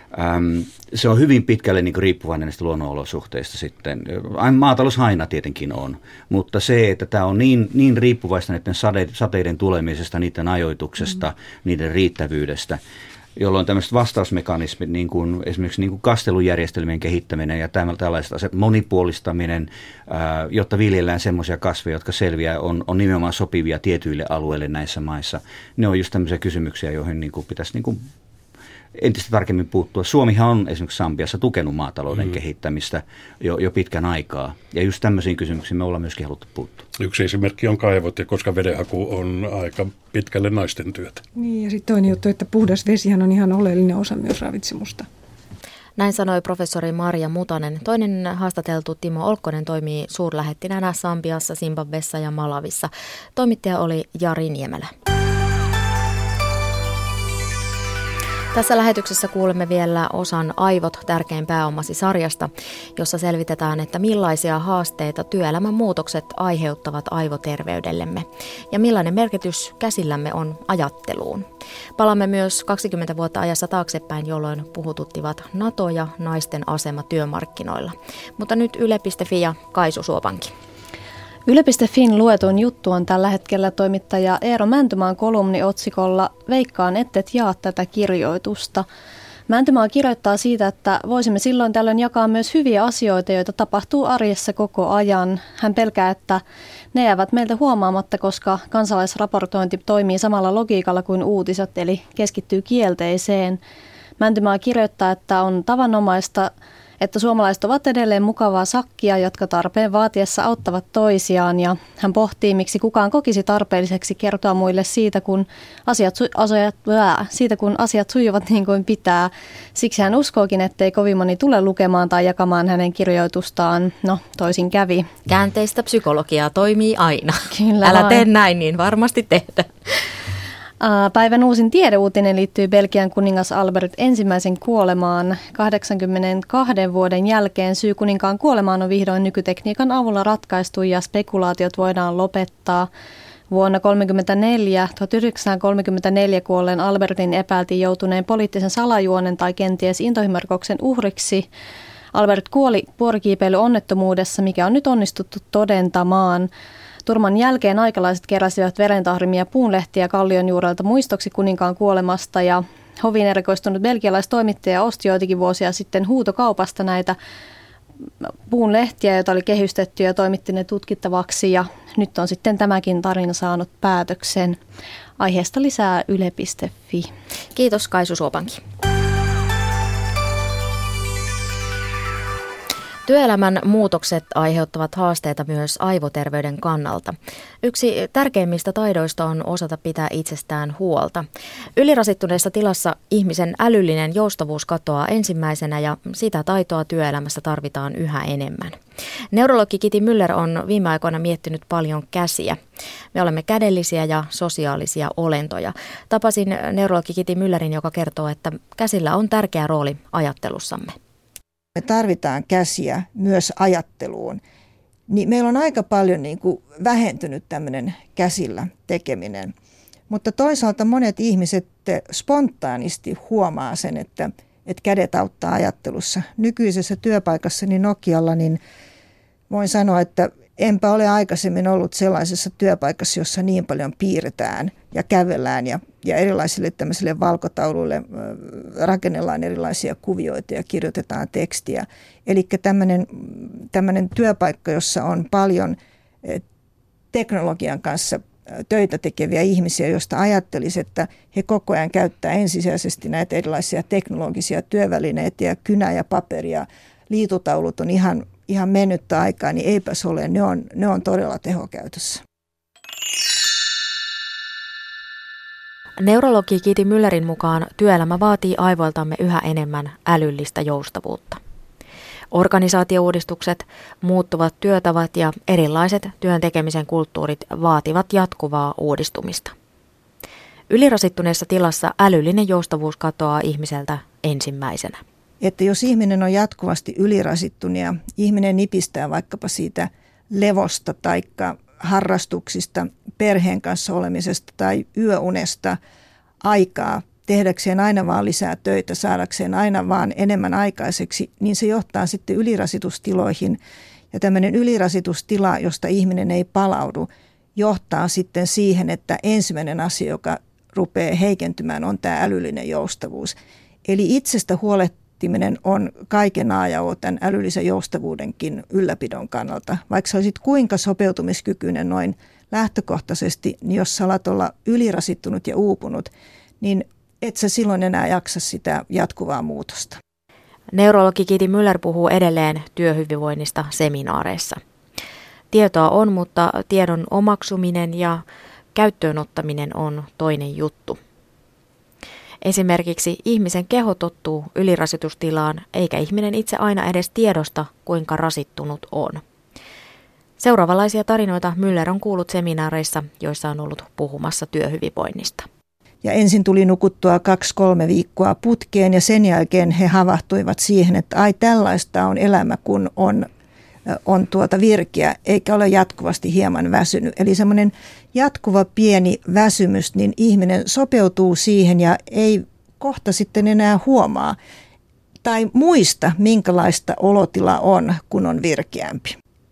äm, se on hyvin pitkälle niin kuin riippuvainen näistä luonnonolosuhteista sitten. Maatalous aina tietenkin on, mutta se, että tämä on niin, niin riippuvaista näiden sade, sateiden tulemisesta, niiden ajoituksesta, mm. niiden riittävyydestä, jolloin tämmöiset vastausmekanismit, niin kuin esimerkiksi niin kuin kastelujärjestelmien kehittäminen ja tällaiset asiat, monipuolistaminen, ää, jotta viljellään semmoisia kasveja, jotka selviää, on, on nimenomaan sopivia tietyille alueille näissä maissa. Ne on just tämmöisiä kysymyksiä, joihin niin kuin pitäisi niin kuin entistä tarkemmin puuttua. Suomihan on esimerkiksi Sambiassa tukenut maatalouden mm. kehittämistä jo, jo pitkän aikaa, ja just tämmöisiin kysymyksiin me ollaan myöskin haluttu puuttua. Yksi esimerkki on kaivot, ja koska vedenhaku on aika pitkälle naisten työtä. Niin, ja sitten toinen juttu, että puhdas vesihän on ihan oleellinen osa myös ravitsemusta. Näin sanoi professori Marja Mutanen. Toinen haastateltu Timo Olkkonen toimii suurlähettinänä Sambiassa, Zimbabwessa ja Malawissa. Toimittaja oli Jari Niemelä. Tässä lähetyksessä kuulemme vielä osan Aivot, tärkein pääomasi -sarjasta, jossa selvitetään, että millaisia haasteita työelämän muutokset aiheuttavat aivoterveydellemme ja millainen merkitys käsillämme on ajatteluun. Palaamme myös kaksikymmentä vuotta ajassa taaksepäin, jolloin puhututtivat NATO ja naisten asema työmarkkinoilla. Mutta nyt yle piste fi ja Kaisu Suopanki. Yle piste fin luetun juttu on tällä hetkellä toimittaja Eero Mäntymaan kolumni otsikolla "Veikkaan, ettet jaa tätä kirjoitusta". Mäntymaa kirjoittaa siitä, että voisimme silloin tällöin jakaa myös hyviä asioita, joita tapahtuu arjessa koko ajan. Hän pelkää, että ne jäävät meiltä huomaamatta, koska kansalaisraportointi toimii samalla logiikalla kuin uutiset, eli keskittyy kielteiseen. Mäntymaa kirjoittaa, että on tavanomaista, että suomalaiset ovat edelleen mukavaa sakkia, jotka tarpeen vaatiessa auttavat toisiaan, ja hän pohtii, miksi kukaan kokisi tarpeelliseksi kertoa muille siitä, kun asiat, su- asiat, ää, siitä, kun asiat sujuvat niin kuin pitää. Siksi hän uskookin, ettei kovin moni tule lukemaan tai jakamaan hänen kirjoitustaan. No, toisin kävi. Käänteistä psykologiaa toimii aina. Kyllä Älä vain. tee näin, niin varmasti tehdään. Päivän uusin tiedeuutinen liittyy Belgian kuningas Albert ensimmäisen kuolemaan. kahdeksankymmentäkaksi vuoden jälkeen syy kuninkaan kuolemaan on vihdoin nykytekniikan avulla ratkaistu ja spekulaatiot voidaan lopettaa. Vuonna tuhatyhdeksänsataakolmekymmentäneljä kuolleen Albertin epäiltiin joutuneen poliittisen salajuonen tai kenties intohimorikoksen uhriksi. Albert kuoli vuorikiipeilyonnettomuudessa, mikä on nyt onnistuttu todentamaan. Turman jälkeen aikalaiset keräsivät verentahrimia puunlehtiä kallion juurelta muistoksi kuninkaan kuolemasta, ja hoviin erikoistunut belgialaistoimittaja osti joitakin vuosia sitten huutokaupasta näitä puunlehtiä, joita oli kehystetty, ja toimitti ne tutkittavaksi, ja nyt on sitten tämäkin tarina saanut päätöksen. Aiheesta lisää yle piste fi. Kiitos Kaisu Suopanki. Työelämän muutokset aiheuttavat haasteita myös aivoterveyden kannalta. Yksi tärkeimmistä taidoista on osata pitää itsestään huolta. Ylirasittuneessa tilassa ihmisen älyllinen joustavuus katoaa ensimmäisenä, ja sitä taitoa työelämässä tarvitaan yhä enemmän. Neurologi Kiti Müller on viime aikoina miettinyt paljon käsiä. Me olemme kädellisiä ja sosiaalisia olentoja. Tapasin neurologi Kiti Müllerin, joka kertoo, että käsillä on tärkeä rooli ajattelussamme. Me tarvitaan käsiä myös ajatteluun, niin meillä on aika paljon niin kuin vähentynyt tämmöinen käsillä tekeminen. Mutta toisaalta monet ihmiset spontaanisti huomaa sen, että, että kädet auttaa ajattelussa. Nykyisessä työpaikassani Nokialla niin voin sanoa, että enpä ole aikaisemmin ollut sellaisessa työpaikassa, jossa niin paljon piirretään ja kävellään ja, ja erilaisille tämmöisille valkotauluille rakennellaan erilaisia kuvioita ja kirjoitetaan tekstiä. Eli tämmöinen, tämmöinen työpaikka, jossa on paljon teknologian kanssa töitä tekeviä ihmisiä, joista ajattelisi, että he koko ajan käyttää ensisijaisesti näitä erilaisia teknologisia työvälineitä ja kynä ja paperi ja liitutaulut on ihan ihan mennyttä aikaa, niin eipäs ole. Ne on, ne on todella tehokäytössä. Neurologi Kiti Müllerin mukaan työelämä vaatii aivoiltamme yhä enemmän älyllistä joustavuutta. Organisaatiouudistukset, muuttuvat työtavat ja erilaiset työn tekemisen kulttuurit vaativat jatkuvaa uudistumista. Ylirasittuneessa tilassa älyllinen joustavuus katoaa ihmiseltä ensimmäisenä. Että jos ihminen on jatkuvasti ylirasittunut ja ihminen nipistää vaikkapa siitä levosta tai harrastuksista, perheen kanssa olemisesta tai yöunesta aikaa tehdäkseen aina vaan lisää töitä, saadakseen aina vaan enemmän aikaiseksi, niin se johtaa sitten ylirasitustiloihin. Ja tämmöinen ylirasitustila, josta ihminen ei palaudu, johtaa sitten siihen, että ensimmäinen asia, joka rupeaa heikentymään, on tämä älyllinen joustavuus. Eli itsestä huolehtiminen on kaiken A ja O tämän älyllisen joustavuudenkin ylläpidon kannalta. Vaikka sä olisit kuinka sopeutumiskykyinen noin lähtökohtaisesti, niin jos sä alat olla ylirasittunut ja uupunut, niin et sä silloin enää jaksa sitä jatkuvaa muutosta. Neurologi Kiti Müller puhuu edelleen työhyvinvoinnista seminaareissa. Tietoa on, mutta tiedon omaksuminen ja käyttöönottaminen on toinen juttu. Esimerkiksi ihmisen keho tottuu ylirasitustilaan, eikä ihminen itse aina edes tiedosta, kuinka rasittunut on. Seuraavanlaisia tarinoita Müller on kuullut seminaareissa, joissa on ollut puhumassa työhyvinvoinnista. Ja ensin tuli nukuttua kaksi-kolme viikkoa putkeen ja sen jälkeen he havahtuivat siihen, että ai tällaista on elämä, kun on, on tuota virkeä eikä ole jatkuvasti hieman väsynyt. Eli semmoinen jatkuva pieni väsymys, niin ihminen sopeutuu siihen ja ei kohta sitten enää huomaa tai muista, minkälaista olotila on, kun on virkeämpi.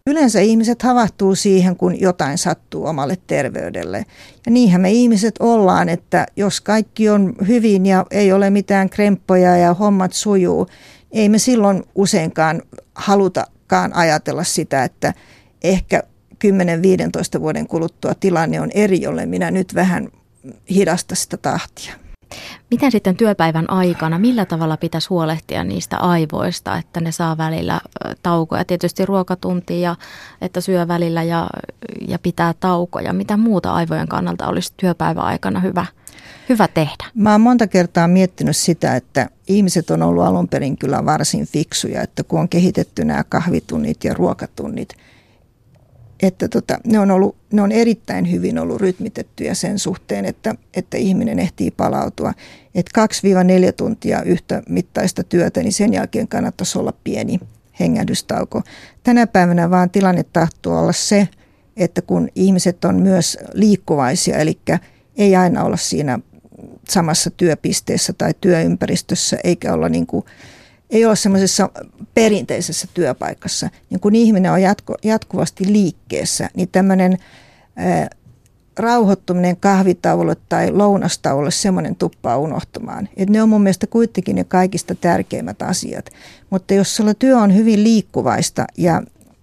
Yleensä ihmiset havahtuu siihen, kun jotain sattuu omalle terveydelle. Ja niinhän me ihmiset ollaan, että jos kaikki on hyvin ja ei ole mitään kremppoja ja hommat sujuu, ei me silloin useinkaan halutakaan ajatella sitä, että ehkä kymmenen viisitoista vuoden kuluttua tilanne on eri, jolle minä nyt vähän hidasta sitä tahtia. Miten sitten työpäivän aikana, millä tavalla pitäisi huolehtia niistä aivoista, että ne saa välillä taukoja? Tietysti ruokatuntia, ja että syö välillä ja, ja pitää taukoja. Mitä muuta aivojen kannalta olisi työpäivän aikana hyvä, hyvä tehdä? Mä oon monta kertaa miettinyt sitä, että ihmiset on ollut alun perin kyllä varsin fiksuja, että kun on kehitetty nämä kahvitunnit ja ruokatunnit, että tota, ne, on ollut, ne on erittäin hyvin ollut rytmitettyjä sen suhteen, että, että ihminen ehtii palautua. Että kaksi neljä tuntia yhtä mittaista työtä, niin sen jälkeen kannattaisi olla pieni hengähdystauko. Tänä päivänä vaan tilanne tahtoo olla se, että kun ihmiset on myös liikkuvaisia, eli ei aina olla siinä samassa työpisteessä tai työympäristössä, eikä olla niin kuin ei ole semmoisessa perinteisessä työpaikassa. Niin kun ihminen on jatko, jatkuvasti liikkeessä, niin tämmöinen ää, rauhoittuminen kahvitauolle tai lounastauolle, semmoinen tuppaa unohtumaan. Et ne on mun mielestä kuitenkin ne kaikista tärkeimmät asiat. Mutta jos sulla työ on hyvin liikkuvaista ja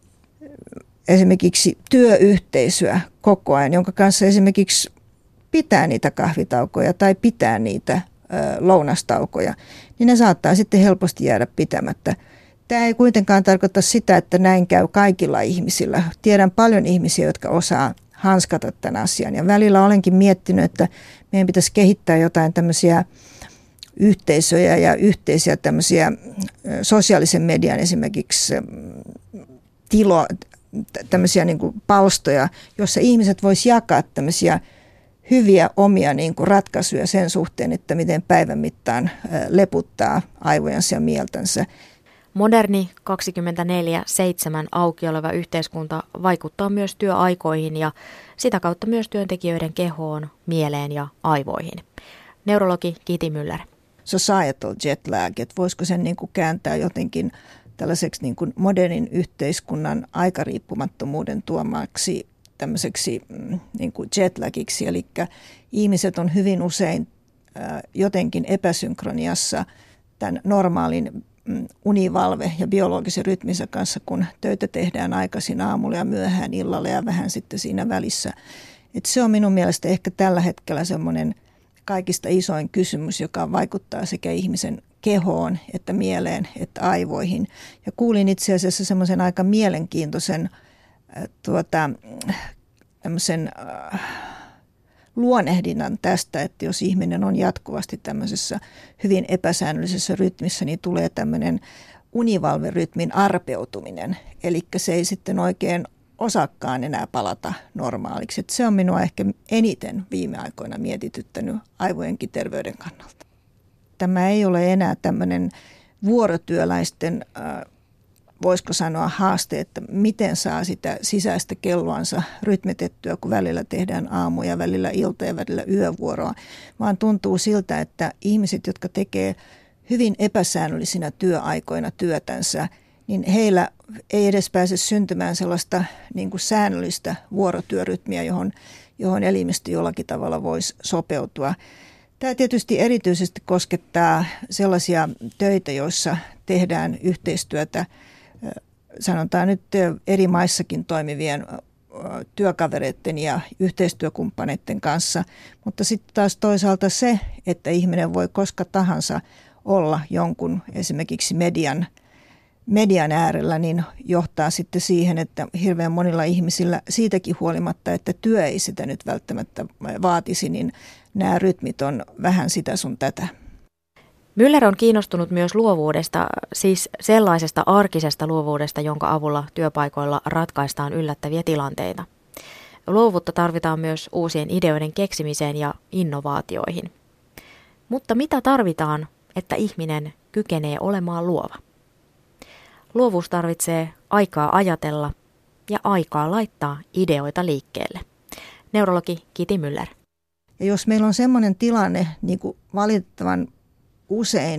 esimerkiksi työyhteisöä koko ajan, jonka kanssa esimerkiksi pitää niitä kahvitaukoja tai pitää niitä lounastaukoja, niin ne saattaa sitten helposti jäädä pitämättä. Tämä ei kuitenkaan tarkoita sitä, että näin käy kaikilla ihmisillä. Tiedän paljon ihmisiä, jotka osaa hanskata tämän asian. Ja välillä olenkin miettinyt, että meidän pitäisi kehittää jotain tämmöisiä yhteisöjä ja yhteisiä tämmöisiä sosiaalisen median esimerkiksi tilo, tämmöisiä niin kuin palstoja, jossa ihmiset vois jakaa tämmöisiä hyviä omia niin kuin ratkaisuja sen suhteen, että miten päivän mittaan leputtaa aivojansa ja mieltänsä. Moderni kaksikymmentäneljä seitsemän auki oleva yhteiskunta vaikuttaa myös työaikoihin ja sitä kautta myös työntekijöiden kehoon, mieleen ja aivoihin. Neurologi Kiti Müller. Societal jet lag, että voisiko sen niin kuin kääntää jotenkin tällaiseksi niin kuin modernin yhteiskunnan aikariippumattomuuden tuomaksi tämmöiseksi niin kuin jetlagiksi, eli ihmiset on hyvin usein äh, jotenkin epäsynkroniassa tämän normaalin mm, univalve- ja biologisen rytminsä kanssa, kun töitä tehdään aikaisin aamulla ja myöhään illalla ja vähän sitten siinä välissä. Et se on minun mielestä ehkä tällä hetkellä semmoinen kaikista isoin kysymys, joka vaikuttaa sekä ihmisen kehoon, että mieleen, että aivoihin. Ja kuulin itse asiassa semmoisen aika mielenkiintoisen tuota, tämmöisen äh, luonehdinnan tästä, että jos ihminen on jatkuvasti tämmöisessä hyvin epäsäännöllisessä rytmissä, niin tulee tämmöinen univalverytmin arpeutuminen. Eli se ei sitten oikein osakkaan enää palata normaaliksi. Et se on minua ehkä eniten viime aikoina mietityttänyt aivojenkin terveyden kannalta. Tämä ei ole enää tämmöinen vuorotyöläisten äh, voisiko sanoa haaste, että miten saa sitä sisäistä kelloansa rytmitettyä, kun välillä tehdään aamu ja välillä ilta ja välillä yövuoroa, vaan tuntuu siltä, että ihmiset, jotka tekee hyvin epäsäännöllisinä työaikoina työtänsä, niin heillä ei edes pääse syntymään sellaista niin kuin säännöllistä vuorotyörytmiä, johon, johon elimistö jollakin tavalla voisi sopeutua. Tämä tietysti erityisesti koskettaa sellaisia töitä, joissa tehdään yhteistyötä sanotaan nyt eri maissakin toimivien työkavereiden ja yhteistyökumppaneiden kanssa, mutta sitten taas toisaalta se, että ihminen voi koska tahansa olla jonkun esimerkiksi median, median äärellä, niin johtaa sitten siihen, että hirveän monilla ihmisillä siitäkin huolimatta, että työ ei sitä nyt välttämättä vaatisi, niin nämä rytmit on vähän sitä sun tätä. Müller on kiinnostunut myös luovuudesta, siis sellaisesta arkisesta luovuudesta, jonka avulla työpaikoilla ratkaistaan yllättäviä tilanteita. Luovuutta tarvitaan myös uusien ideoiden keksimiseen ja innovaatioihin. Mutta mitä tarvitaan, että ihminen kykenee olemaan luova? Luovuus tarvitsee aikaa ajatella ja aikaa laittaa ideoita liikkeelle. Neurologi Kiti Müller. Ja jos meillä on sellainen tilanne, niin kuin valitettavan usein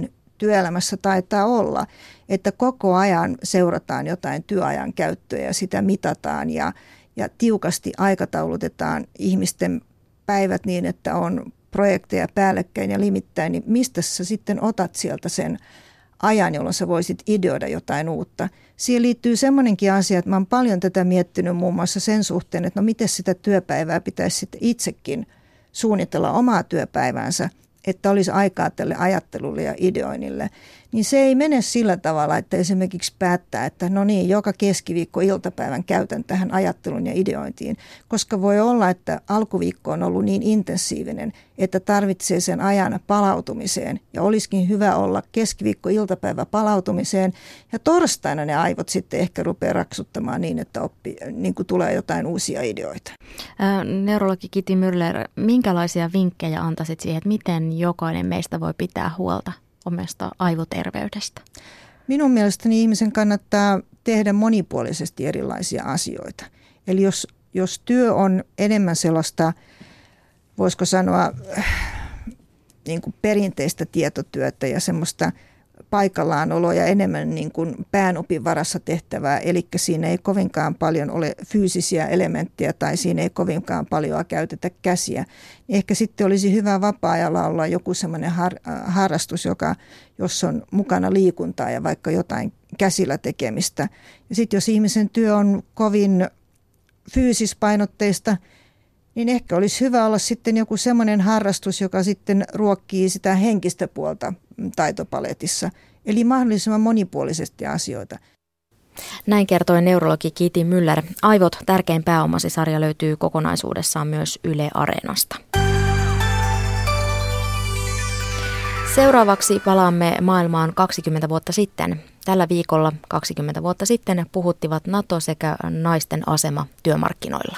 työelämässä taitaa olla, että koko ajan seurataan jotain työajan käyttöä ja sitä mitataan ja, ja tiukasti aikataulutetaan ihmisten päivät niin, että on projekteja päällekkäin ja limittäin, niin mistä sä sitten otat sieltä sen ajan, jolloin sä voisit ideoida jotain uutta. Siihen liittyy semmoinenkin asia, että mä oon paljon tätä miettinyt muun muassa sen suhteen, että no miten sitä työpäivää pitäisi sitten itsekin suunnitella omaa työpäiväänsä, että olisi aikaa tälle ajattelulle ja ideoinnille, niin se ei mene sillä tavalla, että esimerkiksi päättää, että no niin, joka keskiviikko iltapäivän käytän tähän ajattelun ja ideointiin, koska voi olla, että alkuviikko on ollut niin intensiivinen, että tarvitsee sen ajan palautumiseen ja olisikin hyvä olla keskiviikko iltapäivä palautumiseen ja torstaina ne aivot sitten ehkä rupeaa raksuttamaan niin, että oppi, niin kuin tulee jotain uusia ideoita. Neurologi Kiti Müller, minkälaisia vinkkejä antaisit siihen, että miten jokainen meistä voi pitää huolta omasta aivoterveydestä? Minun mielestäni ihmisen kannattaa tehdä monipuolisesti erilaisia asioita. Eli jos, jos työ on enemmän sellaista, voisiko sanoa, niin kuin perinteistä tietotyötä ja semmoista paikallaanoloa ja enemmän niin kuin päänopin varassa tehtävää, eli siinä ei kovinkaan paljon ole fyysisiä elementtejä tai siinä ei kovinkaan paljon käytetä käsiä. Ehkä sitten olisi hyvä vapaa-ajalla olla joku semmoinen har, harrastus, joka, jossa on mukana liikuntaa ja vaikka jotain käsillä tekemistä. Ja sitten jos ihmisen työ on kovin fyysispainotteista, niin ehkä olisi hyvä olla sitten joku semmoinen harrastus, joka sitten ruokkii sitä henkistä puolta taitopaletissa. Eli mahdollisimman monipuolisesti asioita. Näin kertoi neurologi Kiti Müller. Aivot, tärkein pääomasi -sarja löytyy kokonaisuudessaan myös Yle Areenasta. Seuraavaksi palaamme maailmaan kaksikymmentä vuotta sitten. Tällä viikolla kaksikymmentä vuotta sitten puhuttivat NATO sekä naisten asema työmarkkinoilla.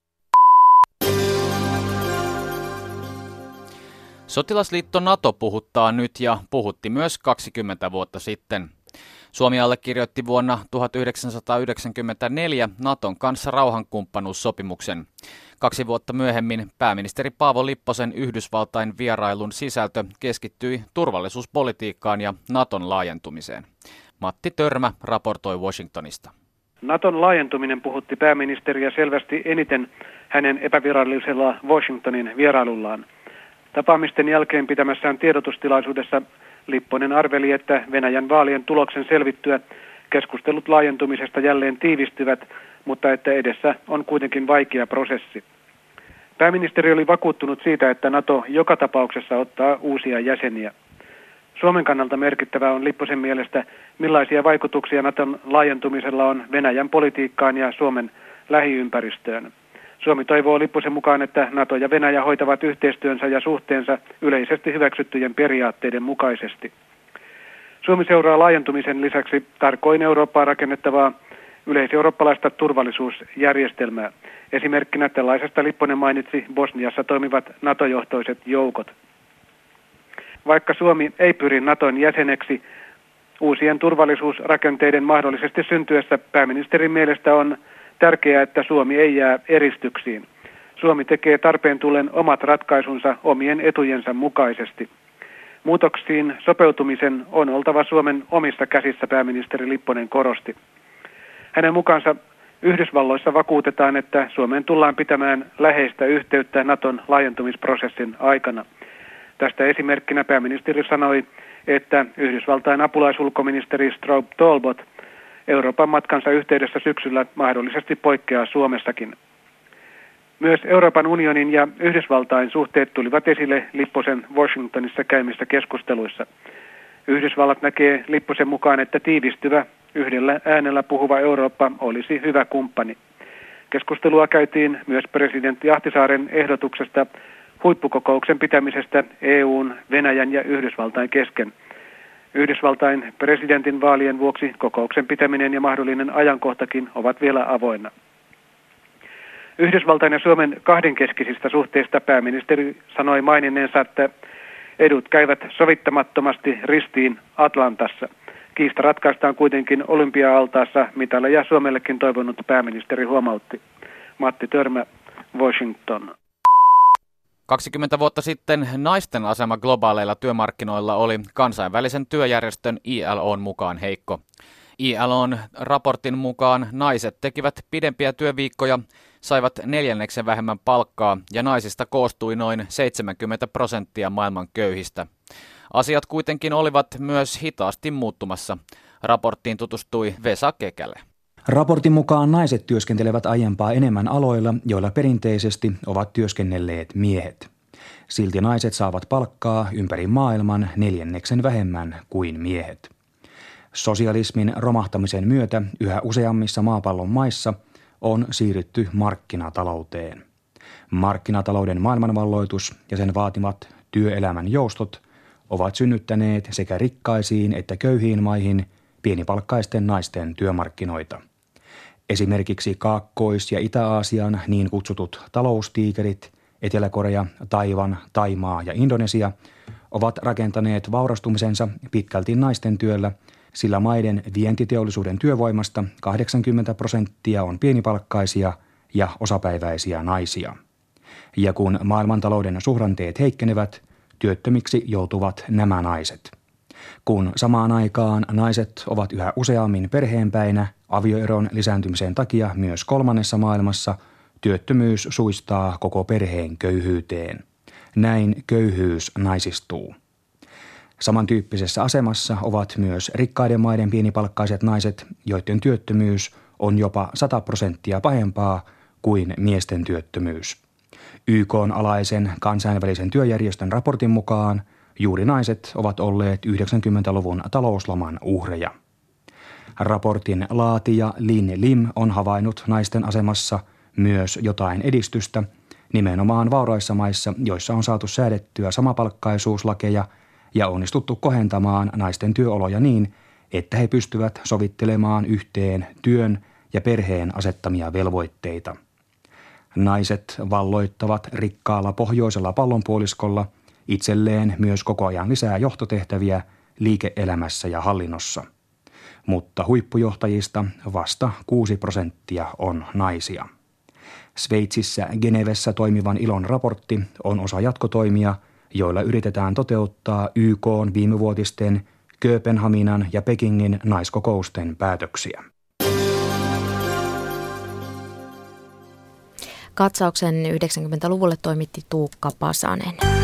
Sotilasliitto NATO puhuttaa nyt ja puhutti myös kaksikymmentä vuotta sitten. Suomi allekirjoitti vuonna tuhatyhdeksänsataayhdeksänkymmentäneljä Naton kanssa rauhankumppanuussopimuksen. Kaksi vuotta myöhemmin pääministeri Paavo Lipposen Yhdysvaltain vierailun sisältö keskittyi turvallisuuspolitiikkaan ja Naton laajentumiseen. Matti Törmä raportoi Washingtonista. Naton laajentuminen puhutti pääministeriä selvästi eniten hänen epävirallisella Washingtonin vierailullaan. Tapaamisten jälkeen pitämässään tiedotustilaisuudessa Lipponen arveli, että Venäjän vaalien tuloksen selvittyä keskustelut laajentumisesta jälleen tiivistyvät, mutta että edessä on kuitenkin vaikea prosessi. Pääministeri oli vakuuttunut siitä, että NATO joka tapauksessa ottaa uusia jäseniä. Suomen kannalta merkittävää on Lipposen mielestä, millaisia vaikutuksia Naton laajentumisella on Venäjän politiikkaan ja Suomen lähiympäristöön. Suomi toivoo Lipposen mukaan, että NATO ja Venäjä hoitavat yhteistyönsä ja suhteensa yleisesti hyväksyttyjen periaatteiden mukaisesti. Suomi seuraa laajentumisen lisäksi tarkoin Eurooppaa rakennettavaa yleiseurooppalaista turvallisuusjärjestelmää. Esimerkkinä tällaisesta Lipponen mainitsi Bosniassa toimivat NATO-johtoiset joukot. Vaikka Suomi ei pyri Naton jäseneksi, uusien turvallisuusrakenteiden mahdollisesti syntyessä pääministerin mielestä on tärkeää, että Suomi ei jää eristyksiin. Suomi tekee tarpeen tullen omat ratkaisunsa omien etujensa mukaisesti. Muutoksiin sopeutumisen on oltava Suomen omissa käsissä, pääministeri Lipponen korosti. Hänen mukaansa Yhdysvalloissa vakuutetaan, että Suomeen tullaan pitämään läheistä yhteyttä Naton laajentumisprosessin aikana. Tästä esimerkkinä pääministeri sanoi, että Yhdysvaltain apulaisulkoministeri Strobe Talbot Euroopan matkansa yhteydessä syksyllä mahdollisesti poikkeaa Suomessakin. Myös Euroopan unionin ja Yhdysvaltain suhteet tulivat esille Lipposen Washingtonissa käymissä keskusteluissa. Yhdysvallat näkee Lipposen mukaan, että tiivistyvä, yhdellä äänellä puhuva Eurooppa olisi hyvä kumppani. Keskustelua käytiin myös presidentti Ahtisaaren ehdotuksesta huippukokouksen pitämisestä E U:n, Venäjän ja Yhdysvaltain kesken. Yhdysvaltain presidentin vaalien vuoksi kokouksen pitäminen ja mahdollinen ajankohtakin ovat vielä avoinna. Yhdysvaltain ja Suomen kahdenkeskisistä suhteista pääministeri sanoi maininneensa, että edut käyvät sovittamattomasti ristiin Atlantassa. Kiista ratkaistaan kuitenkin Olympia-altaassa, mitaleja Suomellekin toivonut pääministeri huomautti. Matti Törmä, Washington. kaksikymmentä vuotta sitten naisten asema globaaleilla työmarkkinoilla oli kansainvälisen työjärjestön I L O:n mukaan heikko. I L O:n raportin mukaan naiset tekivät pidempiä työviikkoja, saivat neljänneksen vähemmän palkkaa ja naisista koostui noin seitsemänkymmentä prosenttia maailman köyhistä. Asiat kuitenkin olivat myös hitaasti muuttumassa. Raporttiin tutustui Vesa Kekälä. Raportin mukaan naiset työskentelevät aiempaa enemmän aloilla, joilla perinteisesti ovat työskennelleet miehet. Silti naiset saavat palkkaa ympäri maailman neljänneksen vähemmän kuin miehet. Sosialismin romahtamisen myötä yhä useammissa maapallon maissa on siirrytty markkinatalouteen. Markkinatalouden maailmanvalloitus ja sen vaatimat työelämän joustot ovat synnyttäneet sekä rikkaisiin että köyhiin maihin pienipalkkaisten naisten työmarkkinoita. Esimerkiksi Kaakkois- ja Itä-Aasian niin kutsutut taloustiikerit, Etelä-Korea, Taiwan, Thaimaa ja Indonesia, ovat rakentaneet vaurastumisensa pitkälti naisten työllä, sillä maiden vientiteollisuuden työvoimasta kahdeksankymmentä prosenttia on pienipalkkaisia ja osapäiväisiä naisia. Ja kun maailmantalouden suhdanteet heikkenevät, työttömiksi joutuvat nämä naiset. Kun samaan aikaan naiset ovat yhä useammin perheenpäinä avioeron lisääntymisen takia myös kolmannessa maailmassa, työttömyys suistaa koko perheen köyhyyteen. Näin köyhyys naisistuu. Samantyyppisessä asemassa ovat myös rikkaiden maiden pienipalkkaiset naiset, joiden työttömyys on jopa sata prosenttia pahempaa kuin miesten työttömyys. Y K:n alaisen kansainvälisen työjärjestön raportin mukaan juuri naiset ovat olleet yhdeksänkymmentäluvun talouslaman uhreja. Raportin laatija Lin Lim on havainnut naisten asemassa myös jotain edistystä, nimenomaan vauraissa maissa, joissa on saatu säädettyä samapalkkaisuuslakeja ja onnistuttu kohentamaan naisten työoloja niin, että he pystyvät sovittelemaan yhteen työn ja perheen asettamia velvoitteita. Naiset valloittavat rikkaalla pohjoisella pallonpuoliskolla itselleen myös koko ajan lisää johtotehtäviä liike-elämässä ja hallinnossa. Mutta huippujohtajista vasta kuusi prosenttia on naisia. Sveitsissä Genevessä toimivan ILOn raportti on osa jatkotoimia, joilla yritetään toteuttaa Y K:n viimevuotisten Kööpenhaminan ja Pekingin naiskokousten päätöksiä. Katsauksen yhdeksänkymmentäluvulle toimitti Tuukka Pasanen.